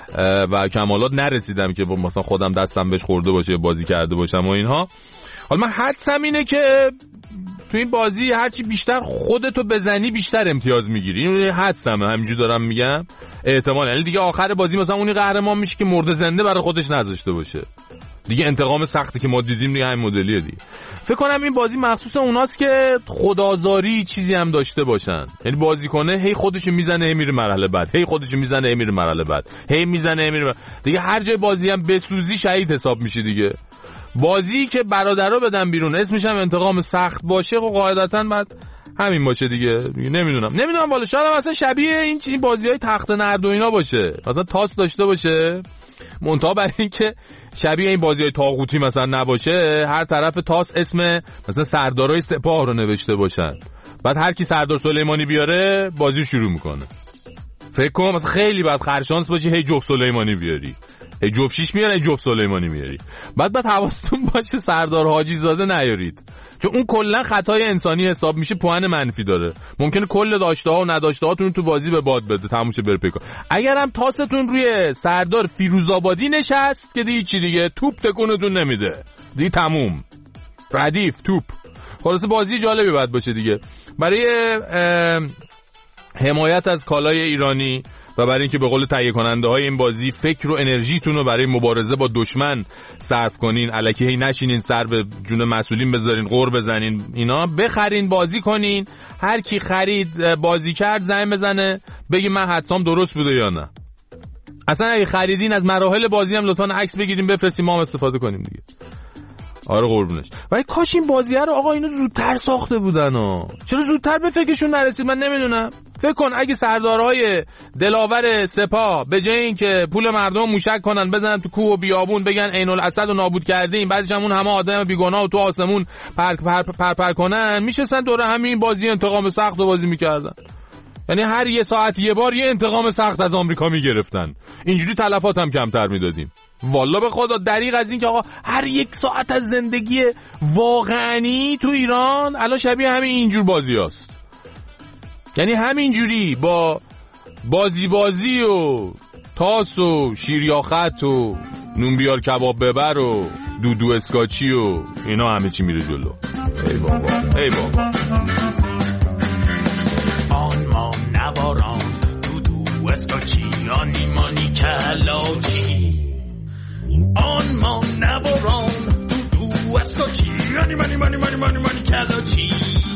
و کمالات نرسیدم که مثلا خودم دستم بهش خورده باشه، بازی کرده باشم و اینها. حالا من حدسم اینه که تو این بازی هرچی بیشتر خودتو بزنی بیشتر امتیاز میگیری. این حدسمه، همینجوری دارم میگم، احتمال. یعنی دیگه آخر بازی مثلا اونی قهرمان میشه که مرده زنده برای خودش نذاشته باشه دیگه. انتقام سختی که ما دیدیم دیگه همین مدلیه دیگه. فکر کنم این بازی مخصوص اوناست که خدازاری چیزی هم داشته باشن، یعنی بازی کنه هی خودشو میزنه هی میره مرحله بعد، هی خودشو میزنه هی میره مرحله بعد، هی میزنه هی میره دیگه. هر جای بازی هم بسوزی شهید حساب میشی دیگه. بازی که برادرها بدن بیرون اسمش هم انتقام سخت باشه و قاعدتاً بعد همین باشه دیگه. نمیدونم والا، شاید هم اصلا شبیه این بازی‌های تخت نرد و اینا باشه، مثلا تاس داشته باشه، منتها برای اینکه شبیه این بازی‌های طاغوتی مثلا نباشه، هر طرف تاس اسم مثلا سردارای سپاه رو نوشته باشن، بعد هر کی سردار سلیمانی بیاره بازی شروع میکنه. فکر کنم مثلا خیلی بعد خرشانس باشی هی جفت سلیمانی بیاری، هی جفت شیش میاری، هی جفت سلیمانی میاری، بعد حواستون باشه سردار حاجی زاده نیارید، چون اون کلا خطای انسانی حساب میشه، پوان منفی داره، ممکنه کل داشته ها و نداشته هاتون تو بازی به باد بده، تموشه بره پیکا. اگر هم تاستون روی سردار فیروزآبادی نشست که دیگه چی دیگه، توپ تکونتون نمیده دیگه، تموم ردیف توپ. خلاصه بازی جالبی باید باشه دیگه. برای حمایت از کالای ایرانی و برای اینکه به قول تهیه کننده های این بازی فکر و انرژیتون رو برای مبارزه با دشمن صرف کنین، الکی هی نشینین سر به جون مسئولین بذارین، غور بزنین، اینا بخرین بازی کنین. هر کی خرید بازی کرد زنگ بزنه بگی من حدسام درست بوده یا نه. اصلا اگه خریدین از مراحل بازی هم لطفاً عکس بگیریم بفرستیم ما هم استفاده کنیم دیگه. آره قربونش. ولی کاش این بازیه رو آقا اینو زودتر ساخته بودن چرا زودتر به فکرشون نرسید من نمیدونم. فکر کن اگه سردارهای دلاور سپاه به جای این که پول مردم موشک کنن بزنن تو کوه و بیابون بگن عین الاسد رو نابود کردیم، بعدش همون همه آدم بیگناه و تو آسمون پر کنن، میشستن دور همین بازی انتقام سخت رو بازی میکردن. یعنی هر یه ساعت یه بار یه انتقام سخت از آمریکا میگرفتن، اینجوری تلفات هم کمتر میدادیم. والله به خدا دریغ از این که آقا هر 1 ساعت از زندگی واقعی تو ایران الان شبیه همین اینجور بازی هست. یعنی همینجوری با بازی و تاس و شیریاخت و نون بیار کباب ببر و دودو اسکاچی و اینا همه چی میره جلو. ای بابا ای بابا. آن ما نواران دودو اسکاچی آنی مانی کلاچی، آن ما نواران دودو اسکاچی آنی مانی کلاچی.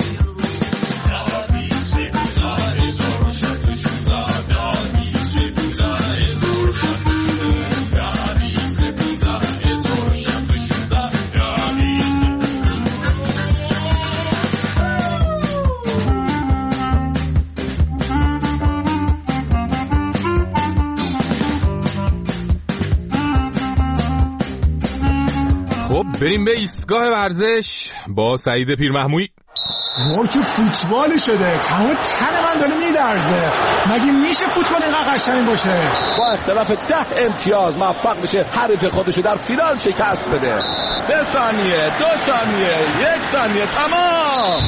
خب بریم به ایستگاه ورزش با سعید پیرمحمودی. که فوتبال شده، تمام تن من داره میلرزه. مگه میشه فوتبال اینقدر قشنگ باشه؟ با اختلاف 10 امتیاز موفق بشه حریف خودشو در فینال شکست بده. 3 ثانیه، 2 ثانیه، 1 ثانیه، تمام.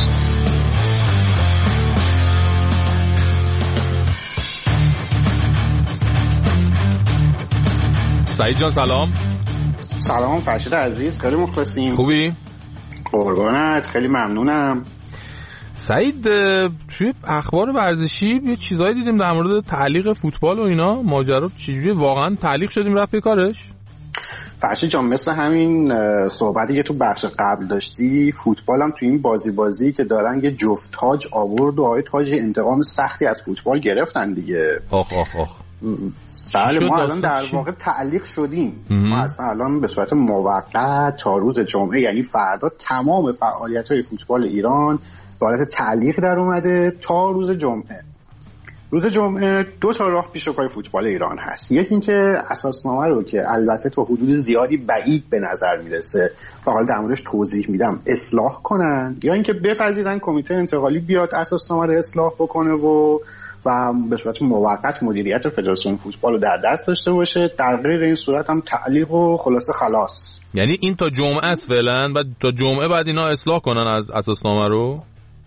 سعید جان سلام. سلام فرشید عزیز، خیلی مخلصیم. خوبی؟ قربانت، خیلی ممنونم. سعید توی اخبار ورزشی یه چیزایی دیدیم در مورد تعلیق فوتبال و اینا، ماجرا چجوری واقعا تعلیق شدیم رفت به کارش؟ فرشی جان مثل همین صحبتی که تو بخش قبل داشتی، فوتبال هم تو این بازی که دارن یه جفت تاج آورد و آقای تاج انتقام سختی از فوتبال گرفتن دیگه. آخ بله ما الان در واقع تعلیق شدیم. ما اصلا الان به صورت موقت تا روز جمعه، یعنی فردا، تمام فعالیت‌های فوتبال ایران به حالت تعلیق در اومده تا روز جمعه. روز جمعه 2 تا راه پیش روی فوتبال ایران هست. یکی این که اساسنامه رو که البته تو حدود زیادی بعید به نظر میرسه و حالا در موردش توضیح میدم اصلاح کنن، یا اینکه بپذیرن کمیته انتقالی بیاد اساسنامه رو اصلاح بکنه و به صورت موقت مدیریت فدراسیون فوتبال رو در دست داشته باشه. در غیر این صورت هم تعلیق و خلاصه خلاص. یعنی این تا جمعه است فعلا، بعد تا جمعه بعد اینا اصلاح کنن از اساسنامه رو.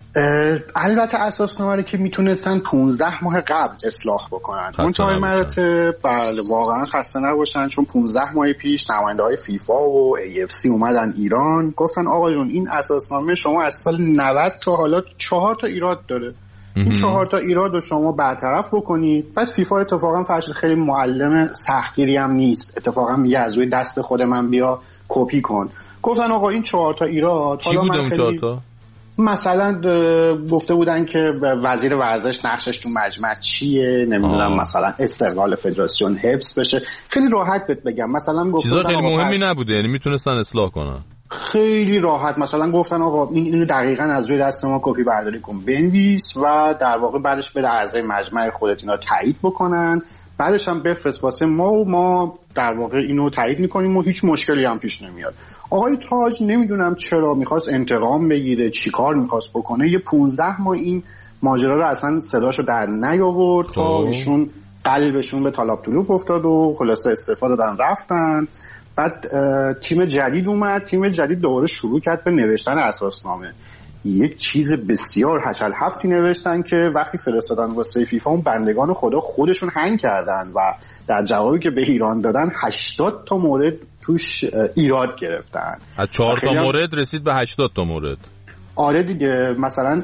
البته اساسنامه رو که میتونستن 15 ماه قبل اصلاح بکنن. اون تا مراتب بله واقعا خسته نباشن، چون 15 ماه پیش نماینده‌های فیفا و AFC اومدن ایران گفتن آقا جون این اساسنامه شما از سال 90 تا حالا 4 تا ایراد داره، این 4 تا ایراد رو شما برطرف بکنید. بعد فیفا اتفاقا فرش خیلی معلم سختگیری هم نیست، اتفاقا میگه از روی دست خود من بیا کپی کن. گفتن آقا این 4 تا ایراد چی بوده اون 4 تا؟ مثلا گفته بودن که وزیر ورزش نقشش تو مجمع چیه، نمیدونم مثلا استقلال فدراسیون حفظ بشه. خیلی راحت بهت بگم مثلا گفتن چیزا خیلی مهمی نبوده، یعنی میتونستن اصلاح کنن خیلی راحت. مثلا گفتن آقا اینو دقیقاً از روی دست ما کپی برداری کن بنویس و در واقع بعدش بده اعضای مجمع خودت اینا تایید بکنن، بعدش هم بفرست واسه ما و ما در واقع اینو تایید میکنیم و هیچ مشکلی هم پیش نمیاد. آقای تاج نمیدونم چرا میخواست انتقام بگیره، چیکار میخواست بکنه، یه 15 ماه این ماجرا رو اصلا صداشو در نیاورد تا ایشون قلبشون به تالاپ طلوپ افتاد و خلاصه استفاده دادن رفتن. بعد تیم جدید اومد، تیم جدید دوباره شروع کرد به نوشتن اساسنامه. یک چیز بسیار هشل هفتی نوشتن که وقتی فرستادن واسه فیفا اون بندگان خدا خودشون هنگ کردن و در جوابی که به ایران دادن 80 تا مورد توش ایراد گرفتن. از 4 تا مورد رسید به 80 تا مورد. آره دیگه. مثلا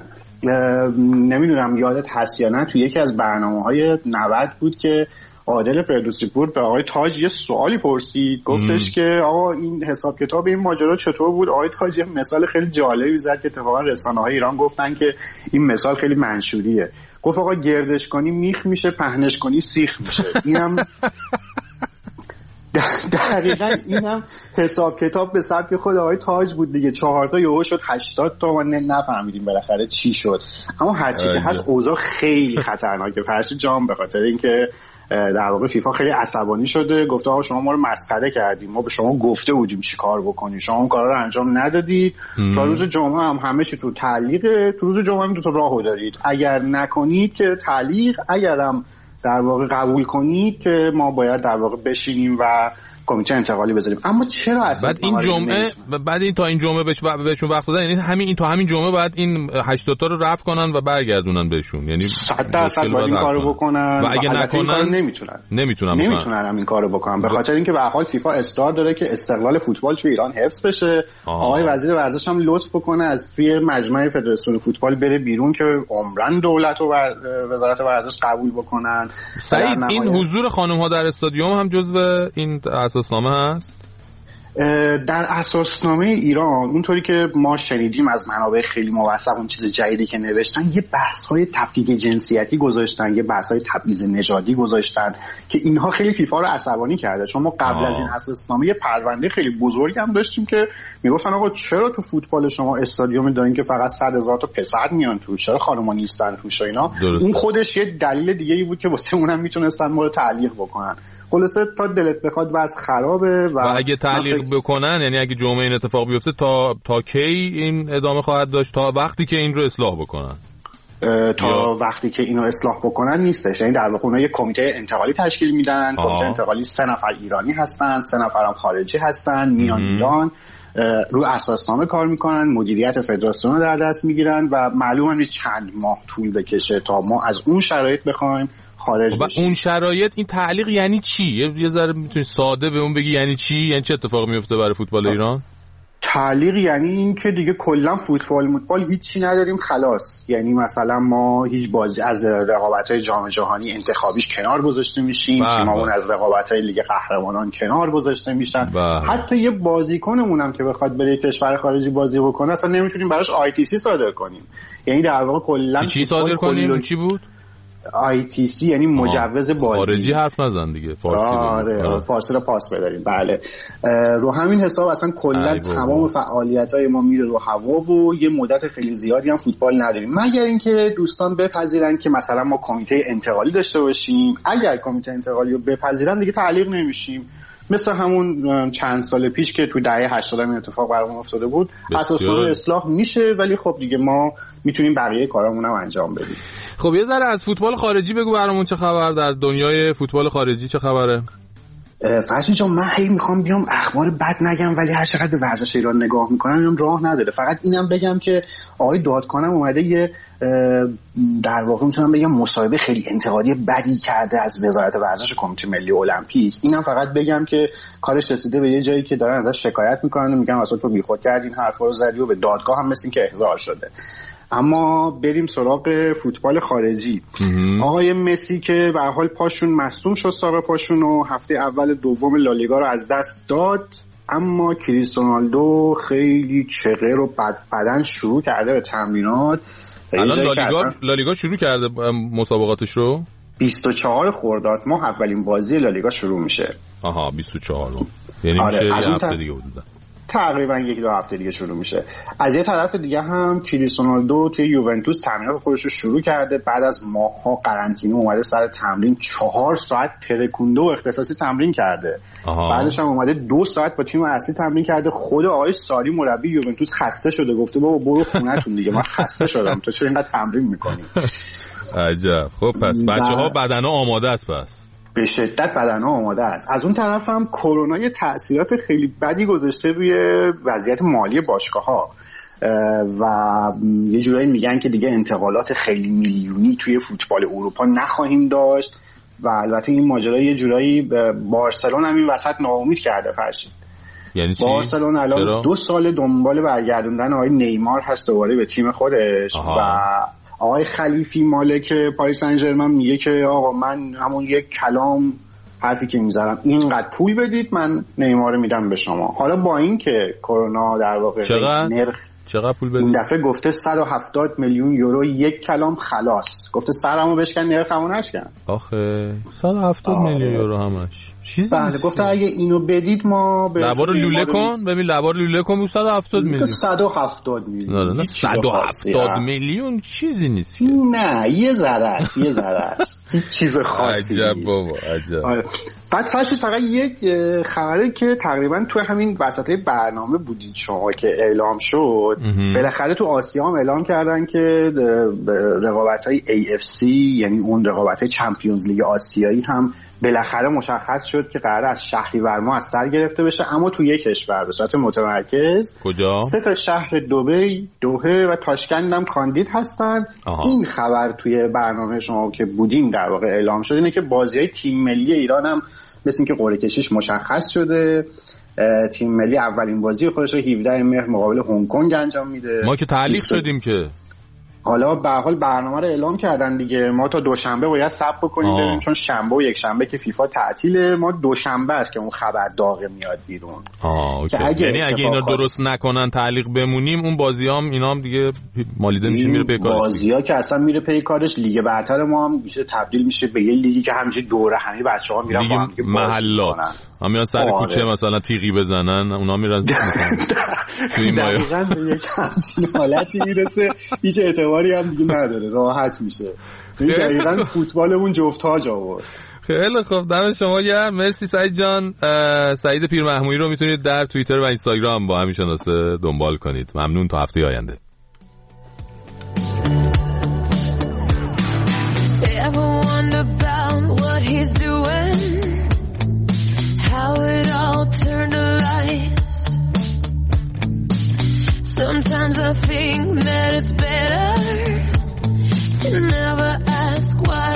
نمیدونم یادت هست یا نه، تو یکی از برنامه‌های 90 بود که عادل فردوسی پور به آقای تاج یه سوالی پرسید، گفتش که آقا این حساب کتاب این ماجرا چطور بود؟ آقای تاج یه مثال خیلی جالبی زد که اتفاقا رسانه‌های ایران گفتن که این مثال خیلی منشوریه. گفت آقا گردش کنی میخ میشه، پهنش کنی سیخ میشه. اینم دقیقاً اینم حساب کتاب به سبک خود آقای تاج بود دیگه. 4 تا یهو شد 80 تا و نفهمیدیم بالاخره چی شد. اما هر چی که هست اوضاع خیلی خطرناکه فرشی جان، به خاطر اینکه در واقع فیفا خیلی عصبانی شده، گفته آقا شما ما رو مسخره کردیم، ما به شما گفته بودیم چی کار بکنیم، شما اون کارا رو انجام ندادید. تا روز جمعه هم همه چی تو تعلیقه، تو روز جمعه هم 2 تا راهو دارید، اگر نکنید که تعلیق، اگرم در واقع قبول کنید که ما باید در واقع بشینیم و کمیته انتقالی بذاریم. اما چرا اصلا بعد این جمعه بعد این تا این جمعه بهشون وقت دادن، یعنی همین تا همین جمعه بعد این 80 تا رو رفع کنن و برگردونن بهشون، یعنی 100% باید این کارو بکنن و اگه نکنن نمیتونن هم این کارو بکنن، به خاطر اینکه به هر حال فیفا اصرار داره که استقلال فوتبال تو ایران حفظ بشه. آقای وزیر ورزش هم لطف بکنه از توی مجمع فدراسیون فوتبال بره بیرون که عمرن دولت و وزارت ورزش قبول بکنن. سعید این حضور خانم ها در استادیوم هم جزو این اساسنامه هست؟ در اساسنامه ایران اونطوری که ما شنیدیم از منابع خیلی موثق، اون چیز جدیدی که نوشتن یه بحث‌های تفکیک جنسیتی گذاشتن، یه بحث‌های تبعیض نژادی گذاشتن که اینها خیلی فیفا رو عصبانی کرده. چون ما قبل از این اساسنامه یه پرونده خیلی بزرگی هم داشتیم که میگفتن آقا چرا تو فوتبال شما استادیوم دارین که فقط 100,000 تا پسر میان تو، چرا خانم‌ها نیستن توش اینا؟ اون خودش یه دلیل دیگه‌ای بود که واسه اونم میتونستن ما رو تعلیق بکنن. خلاصه تا دلت بخواد وضع خرابه و اگه تعلیق بکنن، یعنی اگه جمعه این اتفاق بیفته تا کی این ادامه خواهد داشت؟ تا وقتی که این رو اصلاح بکنن. تا وقتی که اینو اصلاح بکنن نیستش. یعنی در واقع اونها یک کمیته انتقالی تشکیل میدن. کمیته انتقالی 3 نفر ایرانی هستن، 3 نفر هم خارجی هستن، میان ایران رو اساسنامه کار میکنن، مدیریت فدراسیون رو در دست میگیرن و معلومه نیست چند ماه طول بکشه تا ما از اون شرایط بخوایم خارج بشیم. اون شرایط این تعلیق یعنی چی؟ یه ذره میتونی ساده به اون بگی یعنی چی؟ یعنی چه اتفاقی میفته برای فوتبال ایران؟ تعلیق یعنی این که دیگه کلا فوتبال هیچی نداریم خلاص. یعنی مثلا ما هیچ بازی از رقابت‌های جام جهانی انتخابیش کنار گذاشته میشیم، تیممون از رقابت‌های لیگ قهرمانان کنار گذاشته میشن. حتی یه بازیکنمون هم که بخواد بره کشور خارجی بازی بکنه اصلا نمیتونیم براش ITC صادر کنیم. یعنی در واقع کلا چی صادر کنیم؟ چی بود؟ ITC یعنی مجوز بازی. خارجی حرف نزن دیگه، فارسی. آره فارسی رو پاس بداریم. بله رو همین حساب اصلا کلا تمام فعالیت‌های ما میره رو هوا و یه مدت خیلی زیادی هم فوتبال نداریم، مگر اینکه دوستان بپذیرن که مثلا ما کمیته انتقالی داشته باشیم. اگر کمیته انتقالی رو بپذیرن دیگه تعلیق نمیشیم، مثل همون چند سال پیش که تو دهه 80 این اتفاق برامون افتاده بود. اساساً اصلاح میشه ولی خب دیگه ما میتونیم بقیه کارامون هم انجام بدیم. خب یه ذره از فوتبال خارجی بگو برامون، چه خبر در دنیای فوتبال خارجی، چه خبره؟ فرشید جان من هی میخوام بیام اخبار بد نگم ولی هر چقدر به ورزش ایران نگاه میکنم اینم راه نداره. فقط اینم بگم که آقای دادکانم اومده یه در واقع میتونم بگم مصاحبه خیلی انتقادی بدی کرده از وزارت ورزش و کمیته ملی المپیک. اینم فقط بگم که کارش رسیده به یه جایی که دارن ازش شکایت میکنن و میگن اصلا تو بیخود کردین حرفا رو زدی و به دادگاه هم مثل این که احضار شده. اما بریم سراغ فوتبال خارجی. آقای مسی که به هر حال پاشون مصدوم شد، ساق پاشون و هفته اول دوم لالیگا رو از دست داد، اما کریستیانو رونالدو خیلی چغر و بدن شروع کرده به تمرینات. الان لالیگا شروع کرده مسابقاتش رو 24 خرداد ماه اولین بازی لالیگا شروع میشه. آها 24 یعنی میشه یه هفته دیگه حدودا، تقریبا 1-2 هفته دیگه شروع میشه. از یه طرف دیگه هم کریستیانو رونالدو توی یوونتوس تمرینات خودش رو شروع کرده. بعد از ماه‌ها قرنطینه اومده سر تمرین 4 ساعت ترکوندو اختصاصی تمرین کرده. بعدش هم اومده 2 ساعت با تیم اصلی تمرین کرده. خود آقای ساری مربی یوونتوس خسته شده، گفته بابا برو خونه‌تون دیگه، من خسته شدم، تو چرا اینقدر تمرین می‌کنی؟ عجب. خب پس بچه‌ها بدنها آماده است، پس به شدت بدنها آماده است. از اون طرف هم کرونا یه تأثیرات خیلی بدی گذاشته روی وضعیت مالی باشگاه‌ها و یه جورایی میگن که دیگه انتقالات خیلی میلیونی توی فوتبال اروپا نخواهیم داشت و البته این ماجرا یه جورایی بارسلون هم این وسط ناامید کرده. فرشید یعنی چی؟ بارسلون الان 2 سال دنبال برگردوندن آقای نیمار هست دوباره به تیم خودش و آقای خلیفی مالک پاریس سن ژرمن میگه که آقا من همون یک کلام حرفی که میذارم اینقدر پول بدید من نیمار رو میدم به شما. حالا با این که کرونا در واقع چقدر پول بدید؟ این دفعه گفته 170 میلیون یورو یک کلام خلاص، گفته سرمو بشکن نرخمو نشکن. آخه 170 میلیون یورو همش چیزی بله نیست. گفته اگه اینو بدید ما به لبارو لوله کن، ببین لبارو لوله کن 170 میلیون. 170 میلیون. نه 170 میلیون چیزی نیست که. نه یه ذره است، یه ذره است. هیچ چیز خاصی نیست. عجب بابا عجب. بعد فقط یک خبره که تقریبا تو همین وسطای برنامه بودید شما که اعلام شد، بالاخره تو آسیا هم اعلام کردن که رقابت‌های AFC یعنی اون رقابت‌های چمپیونز لیگ آسیایی هم بالاخره مشخص شد که قراره از شهریور ماه از سر گرفته بشه، اما تو یک کشور به صورت متمرکز. کجا؟ 3 تا شهر دبی، دوحه و تاشکند هم کاندید هستن. این خبر توی برنامه شما که بودیم در واقع اعلام شد، اینه که بازی‌های تیم ملی ایران هم مثل این که قرعه کشیش مشخص شده. تیم ملی اولین بازی خودش رو 17 مهر مقابل هنگ کنگ انجام میده. ما که تعلیق شدیم که حالا به هر حال برنامه رو اعلام کردن دیگه. ما تا دوشنبه باید صبر بکنیم ببینیم، چون شنبه و یک شنبه که فیفا تعطیله، ما دوشنبه است که اون خبر داغ میاد بیرون. یعنی اگه اینا درست نکنن تعلیق بمونیم اون بازیام اینا هم دیگه مالیده میشه میره پی کارش. بازی‌ها که اصلا میره پی کارش. لیگ برتر ما هم میشه تبدیل میشه به یه لیگی که همینجوری دوره همی بچه‌ها میرن با هم محلات هم میرن سر کوچه مثلا تیغی بزنن، اونا میرن توی مایا دقیقاً به یک همچین حالتی میرسه هیچ اعتباری هم دیگه نداره، راحت میشه. دقیقاً فوتبالمون جفت تاج آورد. خیلی خوب دم شما گرم، مرسی سعید جان. سعید پیرمحمودی رو میتونید در توییتر و اینستاگرام با همین شناسه دنبال کنید. ممنون، تا هفته آینده. Sometimes I think that it's better to never ask why.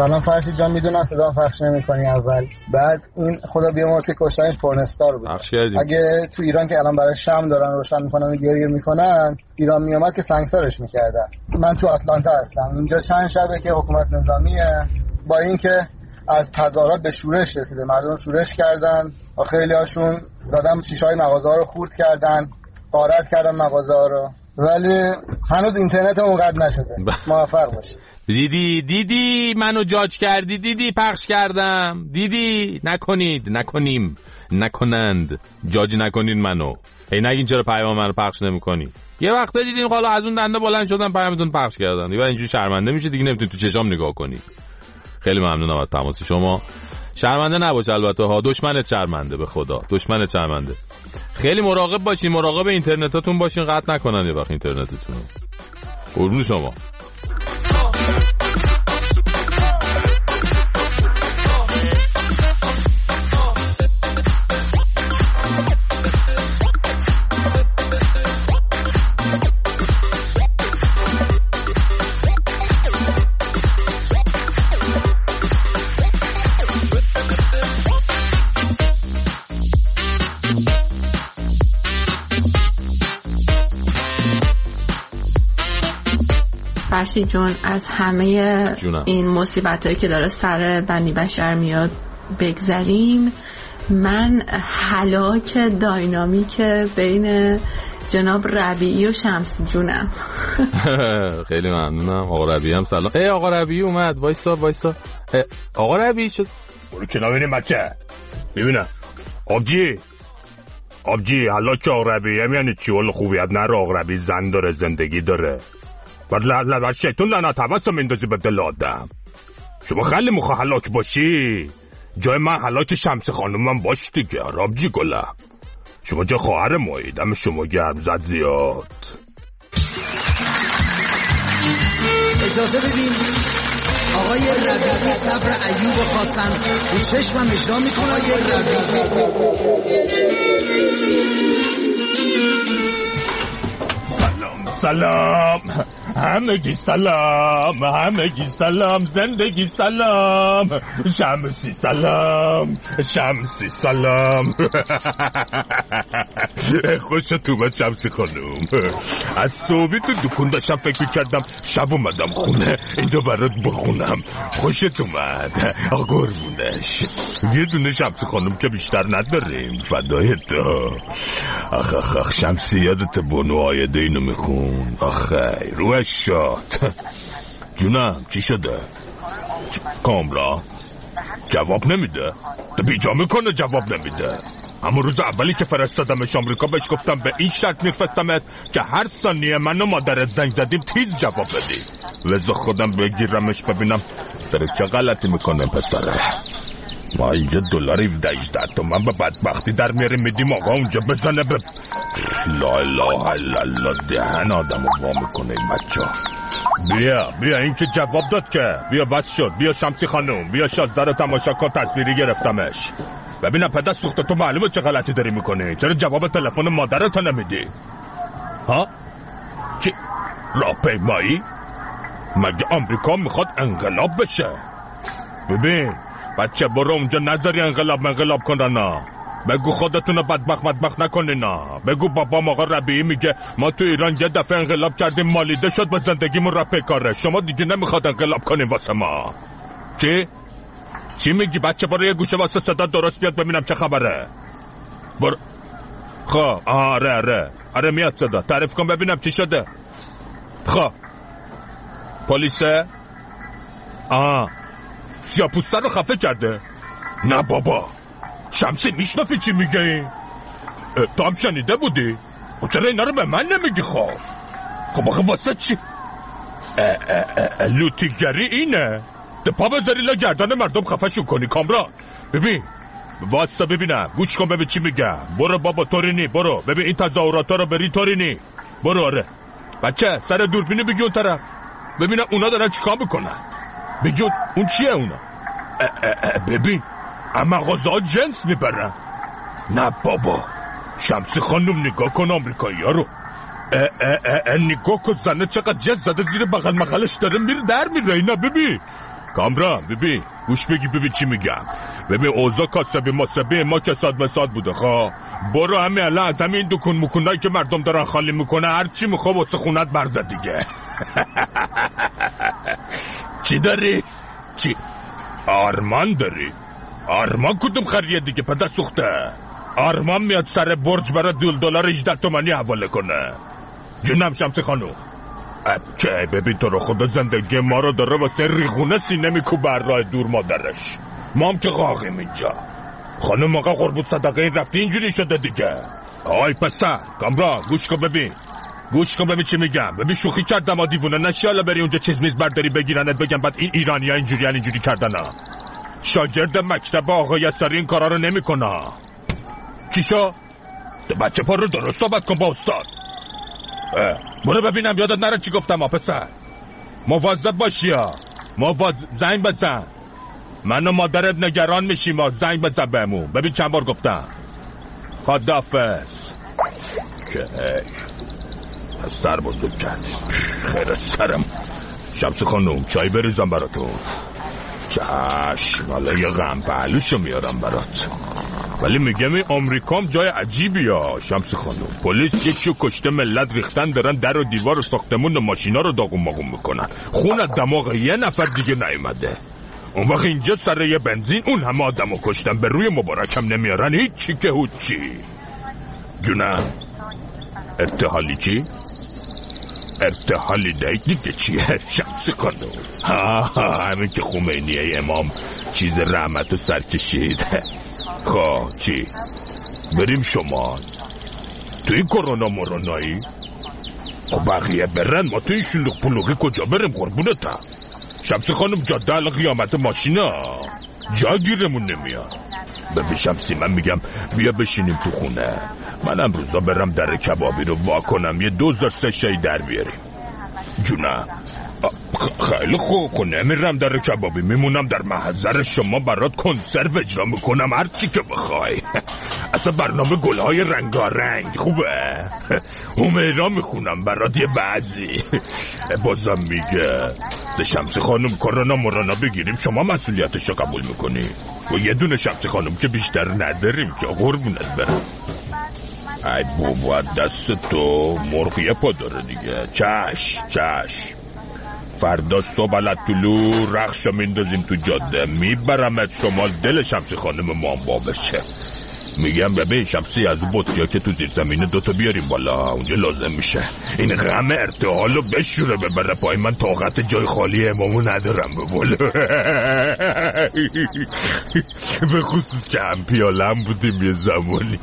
سلام فرشید جان، میدونم صدا پخش نمی‌کنی اول، بعد این خدا بیامرز که کشتنش پورنستار بود. اگه تو ایران که الان برای شم دارن روشن میکنن و گریه میکنن، ایران میومد که سنگسارش میکردن. من تو آتلانتا هستم، اینجا چند شبه که حکومت نظامیه، با اینکه از تظاهرات به شورش رسیده، مردم شورش کردن و خیلی هاشون زدن شیشه‌های مغازه‌ها رو خورد کردن، غارت کردن مغازه‌ها رو، ولی هنوز اینترنت اونقدر نشده. موفق باشید. دیدی منو جاج کردی، دیدی پخش کردم، دیدی نکنند جاج نکنین منو. ای نگین چرا پیام منو پخش نمی‌کنی. یه وقتا دیدین حالا از اون دنده بلند شدن پیامتون پخش کردن، یا اینجوری شرمنده میشه دیگه، نمیتونید تو چشام نگاه کنید. خیلی ممنونم از تماس شما. شرمنده نباش البته ها، دشمنت شرمنده، به خدا دشمنت شرمنده. خیلی مراقب باشین، مراقب اینترنتاتون باشین، قطع نکنن یه وقت اینترنتتون. قربون شما. فرشید جون، از همه این مصیبتایی که داره سر بنی بشر میاد بگذریم، من هلاک داینامیک بین جناب ربیعی و شمسی جونم. خیلی ممنونم. آقا ربیعی هم سلام. آقا ربیعی اومد. وایسا. آقا ربیعی شد. برو کنار ببینیم بچه. ببینم. آبجی هلاک آقا ربیعی یعنی چی؟ والا خوبیت نره، آقا ربیعی زن داره، زندگی داره. بر شیطون لعنت حوث میندازی به دل آدم. شما خیلی مخواه هلاک باشی، جای من هلاک شمس خانومم باش دیگه. رابجی گلم، شما جا خواهر مایی، دم شما گرم زد زیاد. اجازه بدین آقای ربیعی صبر ایوب خواستن رو چشمم اجرا میکنه. آقای ربیعی سلام همگی سلام زندگی سلام شمسی سلام خوشت اومد شمسی خانوم. از صبحی تو دکون داشتم فکر میکردم، شب اومدم خونه اینجا برات بخونم. خوشت اومد قربونش. یه دونه شمسی خانوم که بیشتر نداریم، فدای تو. آخ شمسی، یادت بونو آیده اینو میخون؟ آخه روش شد. جونم چی شده؟ کامرا جواب نمیده، بیجا میکنه جواب نمیده. اما روز اولی که فرستادمش آمریکا بهش گفتم به این شرط میفرستمت که هر ثانیه من و مادرت زنگ زدیم تیز جواب بدی. لذا خودم بگیرمش ببینم داره چه غلطی میکنه پسره. ما اینجا $17 تومن به بدبختی در میاریم میدیم، آقا اونجا بزنه به لا اله الا الله. دهن آدمو وا میکنه این بچه. بیا این که جواب داد که بیا بس شد. بیا شمسی خانوم، بیا 16 تماشاکار تصویری گرفتمش. ببینم پدر سوخته تو معلومه چه غلطی داری میکنی. چرا جواب تلفن مادرت نمیدی؟ ها؟ چی؟ راهپیمایی؟ مگه آمریکا میخواد انقلاب بشه؟ ببین بچه برو اونجا نذاری انقلاب کنن. بگو خودتونو بدبخت نکنین. بگو بابام آقا ربیعی میگه ما تو ایران یه دفعه انقلاب کردیم، مالیده شد با زندگیمون رفع کاره. شما دیگه نمیخواد انقلاب کنین واسه ما. چی میگی بچه؟ برو یه گوشه واسه صدا درست بیاد ببینم چه خبره. برو. خب آره میاد صدا. تعریف کن ببینم چی شده. خب پلیسه؟ سیاپوسته رو خفه کرده؟ نه بابا شمسی میشنفی چی میگه این؟ تو هم شنیده بودی؟ چرا اینا رو به من نمیگی؟ خب آخه واسه چی؟ لوتیگری اینه؟ ده پا بذاری لا گردن مردم خفهشون کنی. کامران ببین واسه ببینم، گوش کن ببین چی میگم. برو بابا تورینی، برو ببین این تظاهراتا رو بری تورینی. برو. آره بچه سر دوربینی بگی اون طرف ببینم اونا دارن چی کار میکنن. بگی اون چیه اونا؟ ببین مغازه ها جنس میبرن. نه بابا شمسی خانم نگاه کن آمریکایی ها رو. نگاه کن زنه چقدر جنس زده زیر بغل مغلش داره میره در میره. اینا ببین کامران ببین گوش بگی ببین چی میگم. ببین اوضاع کاسبی ماسبی ما که صاد به صاد بوده. خب برو همین الان از همین دکون مکونایی که مردم دارن خالی میکنه هر چی میخواد واسه خونت برده دیگه. چی داری؟ چی؟ آرمان داری؟ آرمان کدوم خریه دیگه پدر سوخته؟ آرمان میاد سر برج برای $12 18 تومانی حواله کنه. جونم شمسی خانوم چه ببین تو رو خدا زندگی ما رو داره واسه ریخونه سینه میکوبه راه دور مادرش. ما هم که قاقیم اینجا. خانم آقا قربون صدقه این رفتی اینجوری شده دیگه. آی پسر کامران گوش کن ببین چی میگم. ببین شوخی کردم دیوونه نشی حالا بری اونجا چیز میز برداری بگیرنت بگم بعد این ایرانی‌ها اینجوری کردن ها. شاگرد مکتب آقای یساری این کارا رو نمیکنه. چی شو؟ بچه پا رو درست صحبت کن با استاد. برو ببینم یادت نره چی گفتم پسر. مواظب باشی ها. زنگ بزن. من و مادرت نگران میشیم زنگ بزن بهمون. ببین چند بار گفتم. خداحافظ. که سر بزرگ کردی خیر سرم. شمس خانوم چای بریزم براتون. چشم حالا یه غم پهلوشو میارم برات. ولی میگم این آمریکام جای عجیبی ها شمس خانوم. پلیس یکیو کشته ملت ریختن دارن در و دیوار و ساختمون و ماشینا رو داغون ماغون میکنن. خون از دماغ یه نفر دیگه نیومده. اون وقت اینجا سر یه بنزین اون همه آدمو کشتن به روی مبارکم نمیارن هیچی که هیچی. جونم ارتحالی چی؟ ارتحالی دیگه چیه شمس خانوم؟ همین که خمینی امام چیز رحمت و سر کشید. خب چی؟ بریم شمال تو این کرونا مرونایی؟ خب بقیه برن ما تو این شلوغ پلوغی کجا بریم قربونتم؟ شمس خانم جاده الان قیامت ماشینا جا گیرمون نمیاد. ببین شمسی من میگم بیا بشینیم تو خونه. من امروزا برم در کبابی رو وا کنم یه 2003 شی در بیاریم. جونم خیلی خوب نمیرم در کبابی میمونم در محضر شما برات کنسرو اجرا میکنم هر چی که بخوای. اصلا برنامه گلهای رنگارنگ خوبه. همیرا میخونم برات یه بعضی. بازم میگه شمس خانم کرونا مورانا بگیریم شما مسئولیتشو قبول میکنی و یه دونه شمس خانم که بیشتر نداریم که قربونت برم. ای بابا دست تو مرغیه پا داره دیگه. چش فردا صبح علت طلوع رخشو میندازیم تو جاده میبرمت شمال دل شمسی خانم ما با بشه. میگم ببین شمسی از بطیا که تو زیر زمینه دوتا بیاریم بالا اونجا لازم میشه. این غم ارتحالو بشوره ببره پای من طاقت جای خالی امامو ندارم ببولو. به خصوص که هم پیالم بودیم یه زمانی.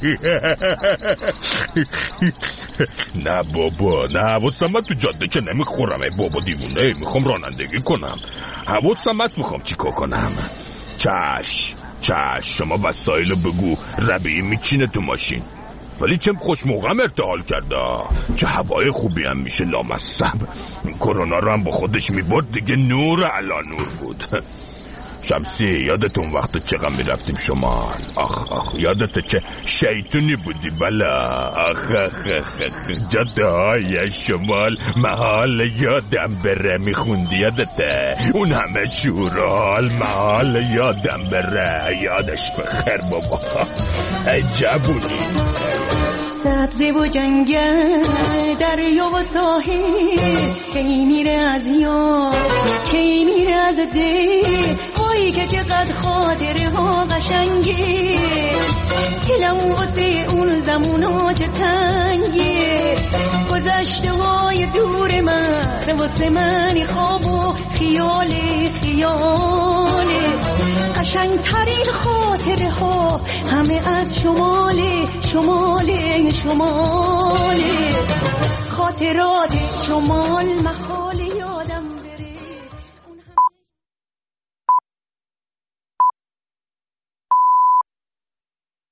نه بابا نه حواسم من تو جاده که نمیخورم. ای بابا دیوونه میخوام رانندگی کنم. حواسم هست میخوام چیکار کنم. چش شما وسایل بگو ربیعی میچینه تو ماشین. ولی چه خوش موقعم ارتحال کرده. چه هوای خوبی هم میشه لامصب. کرونا رو هم با خودش میبرد دیگه نور علا نور بود. شمسی یادتون وقت چقدر میرفتیم شمال؟ آخ یادت چه شیطونی بودی بلا. آخ جاده های شمال محال یادم بره میخوندی یادته؟ اون همه شورال محال یادم بره. یادش بخیر بابا. ای جبونی سبزه و جنگل دریا و ساحل کی میره از یاد کی میره از دل. وای که چقدر خاطره ها قشنگه دلم واسه اون زمونا چه تنگه. گذشته های دور من واسه من خواب و خیاله قشنگترین خاطره ها همه از شماله خاطرات شمال مخاطره.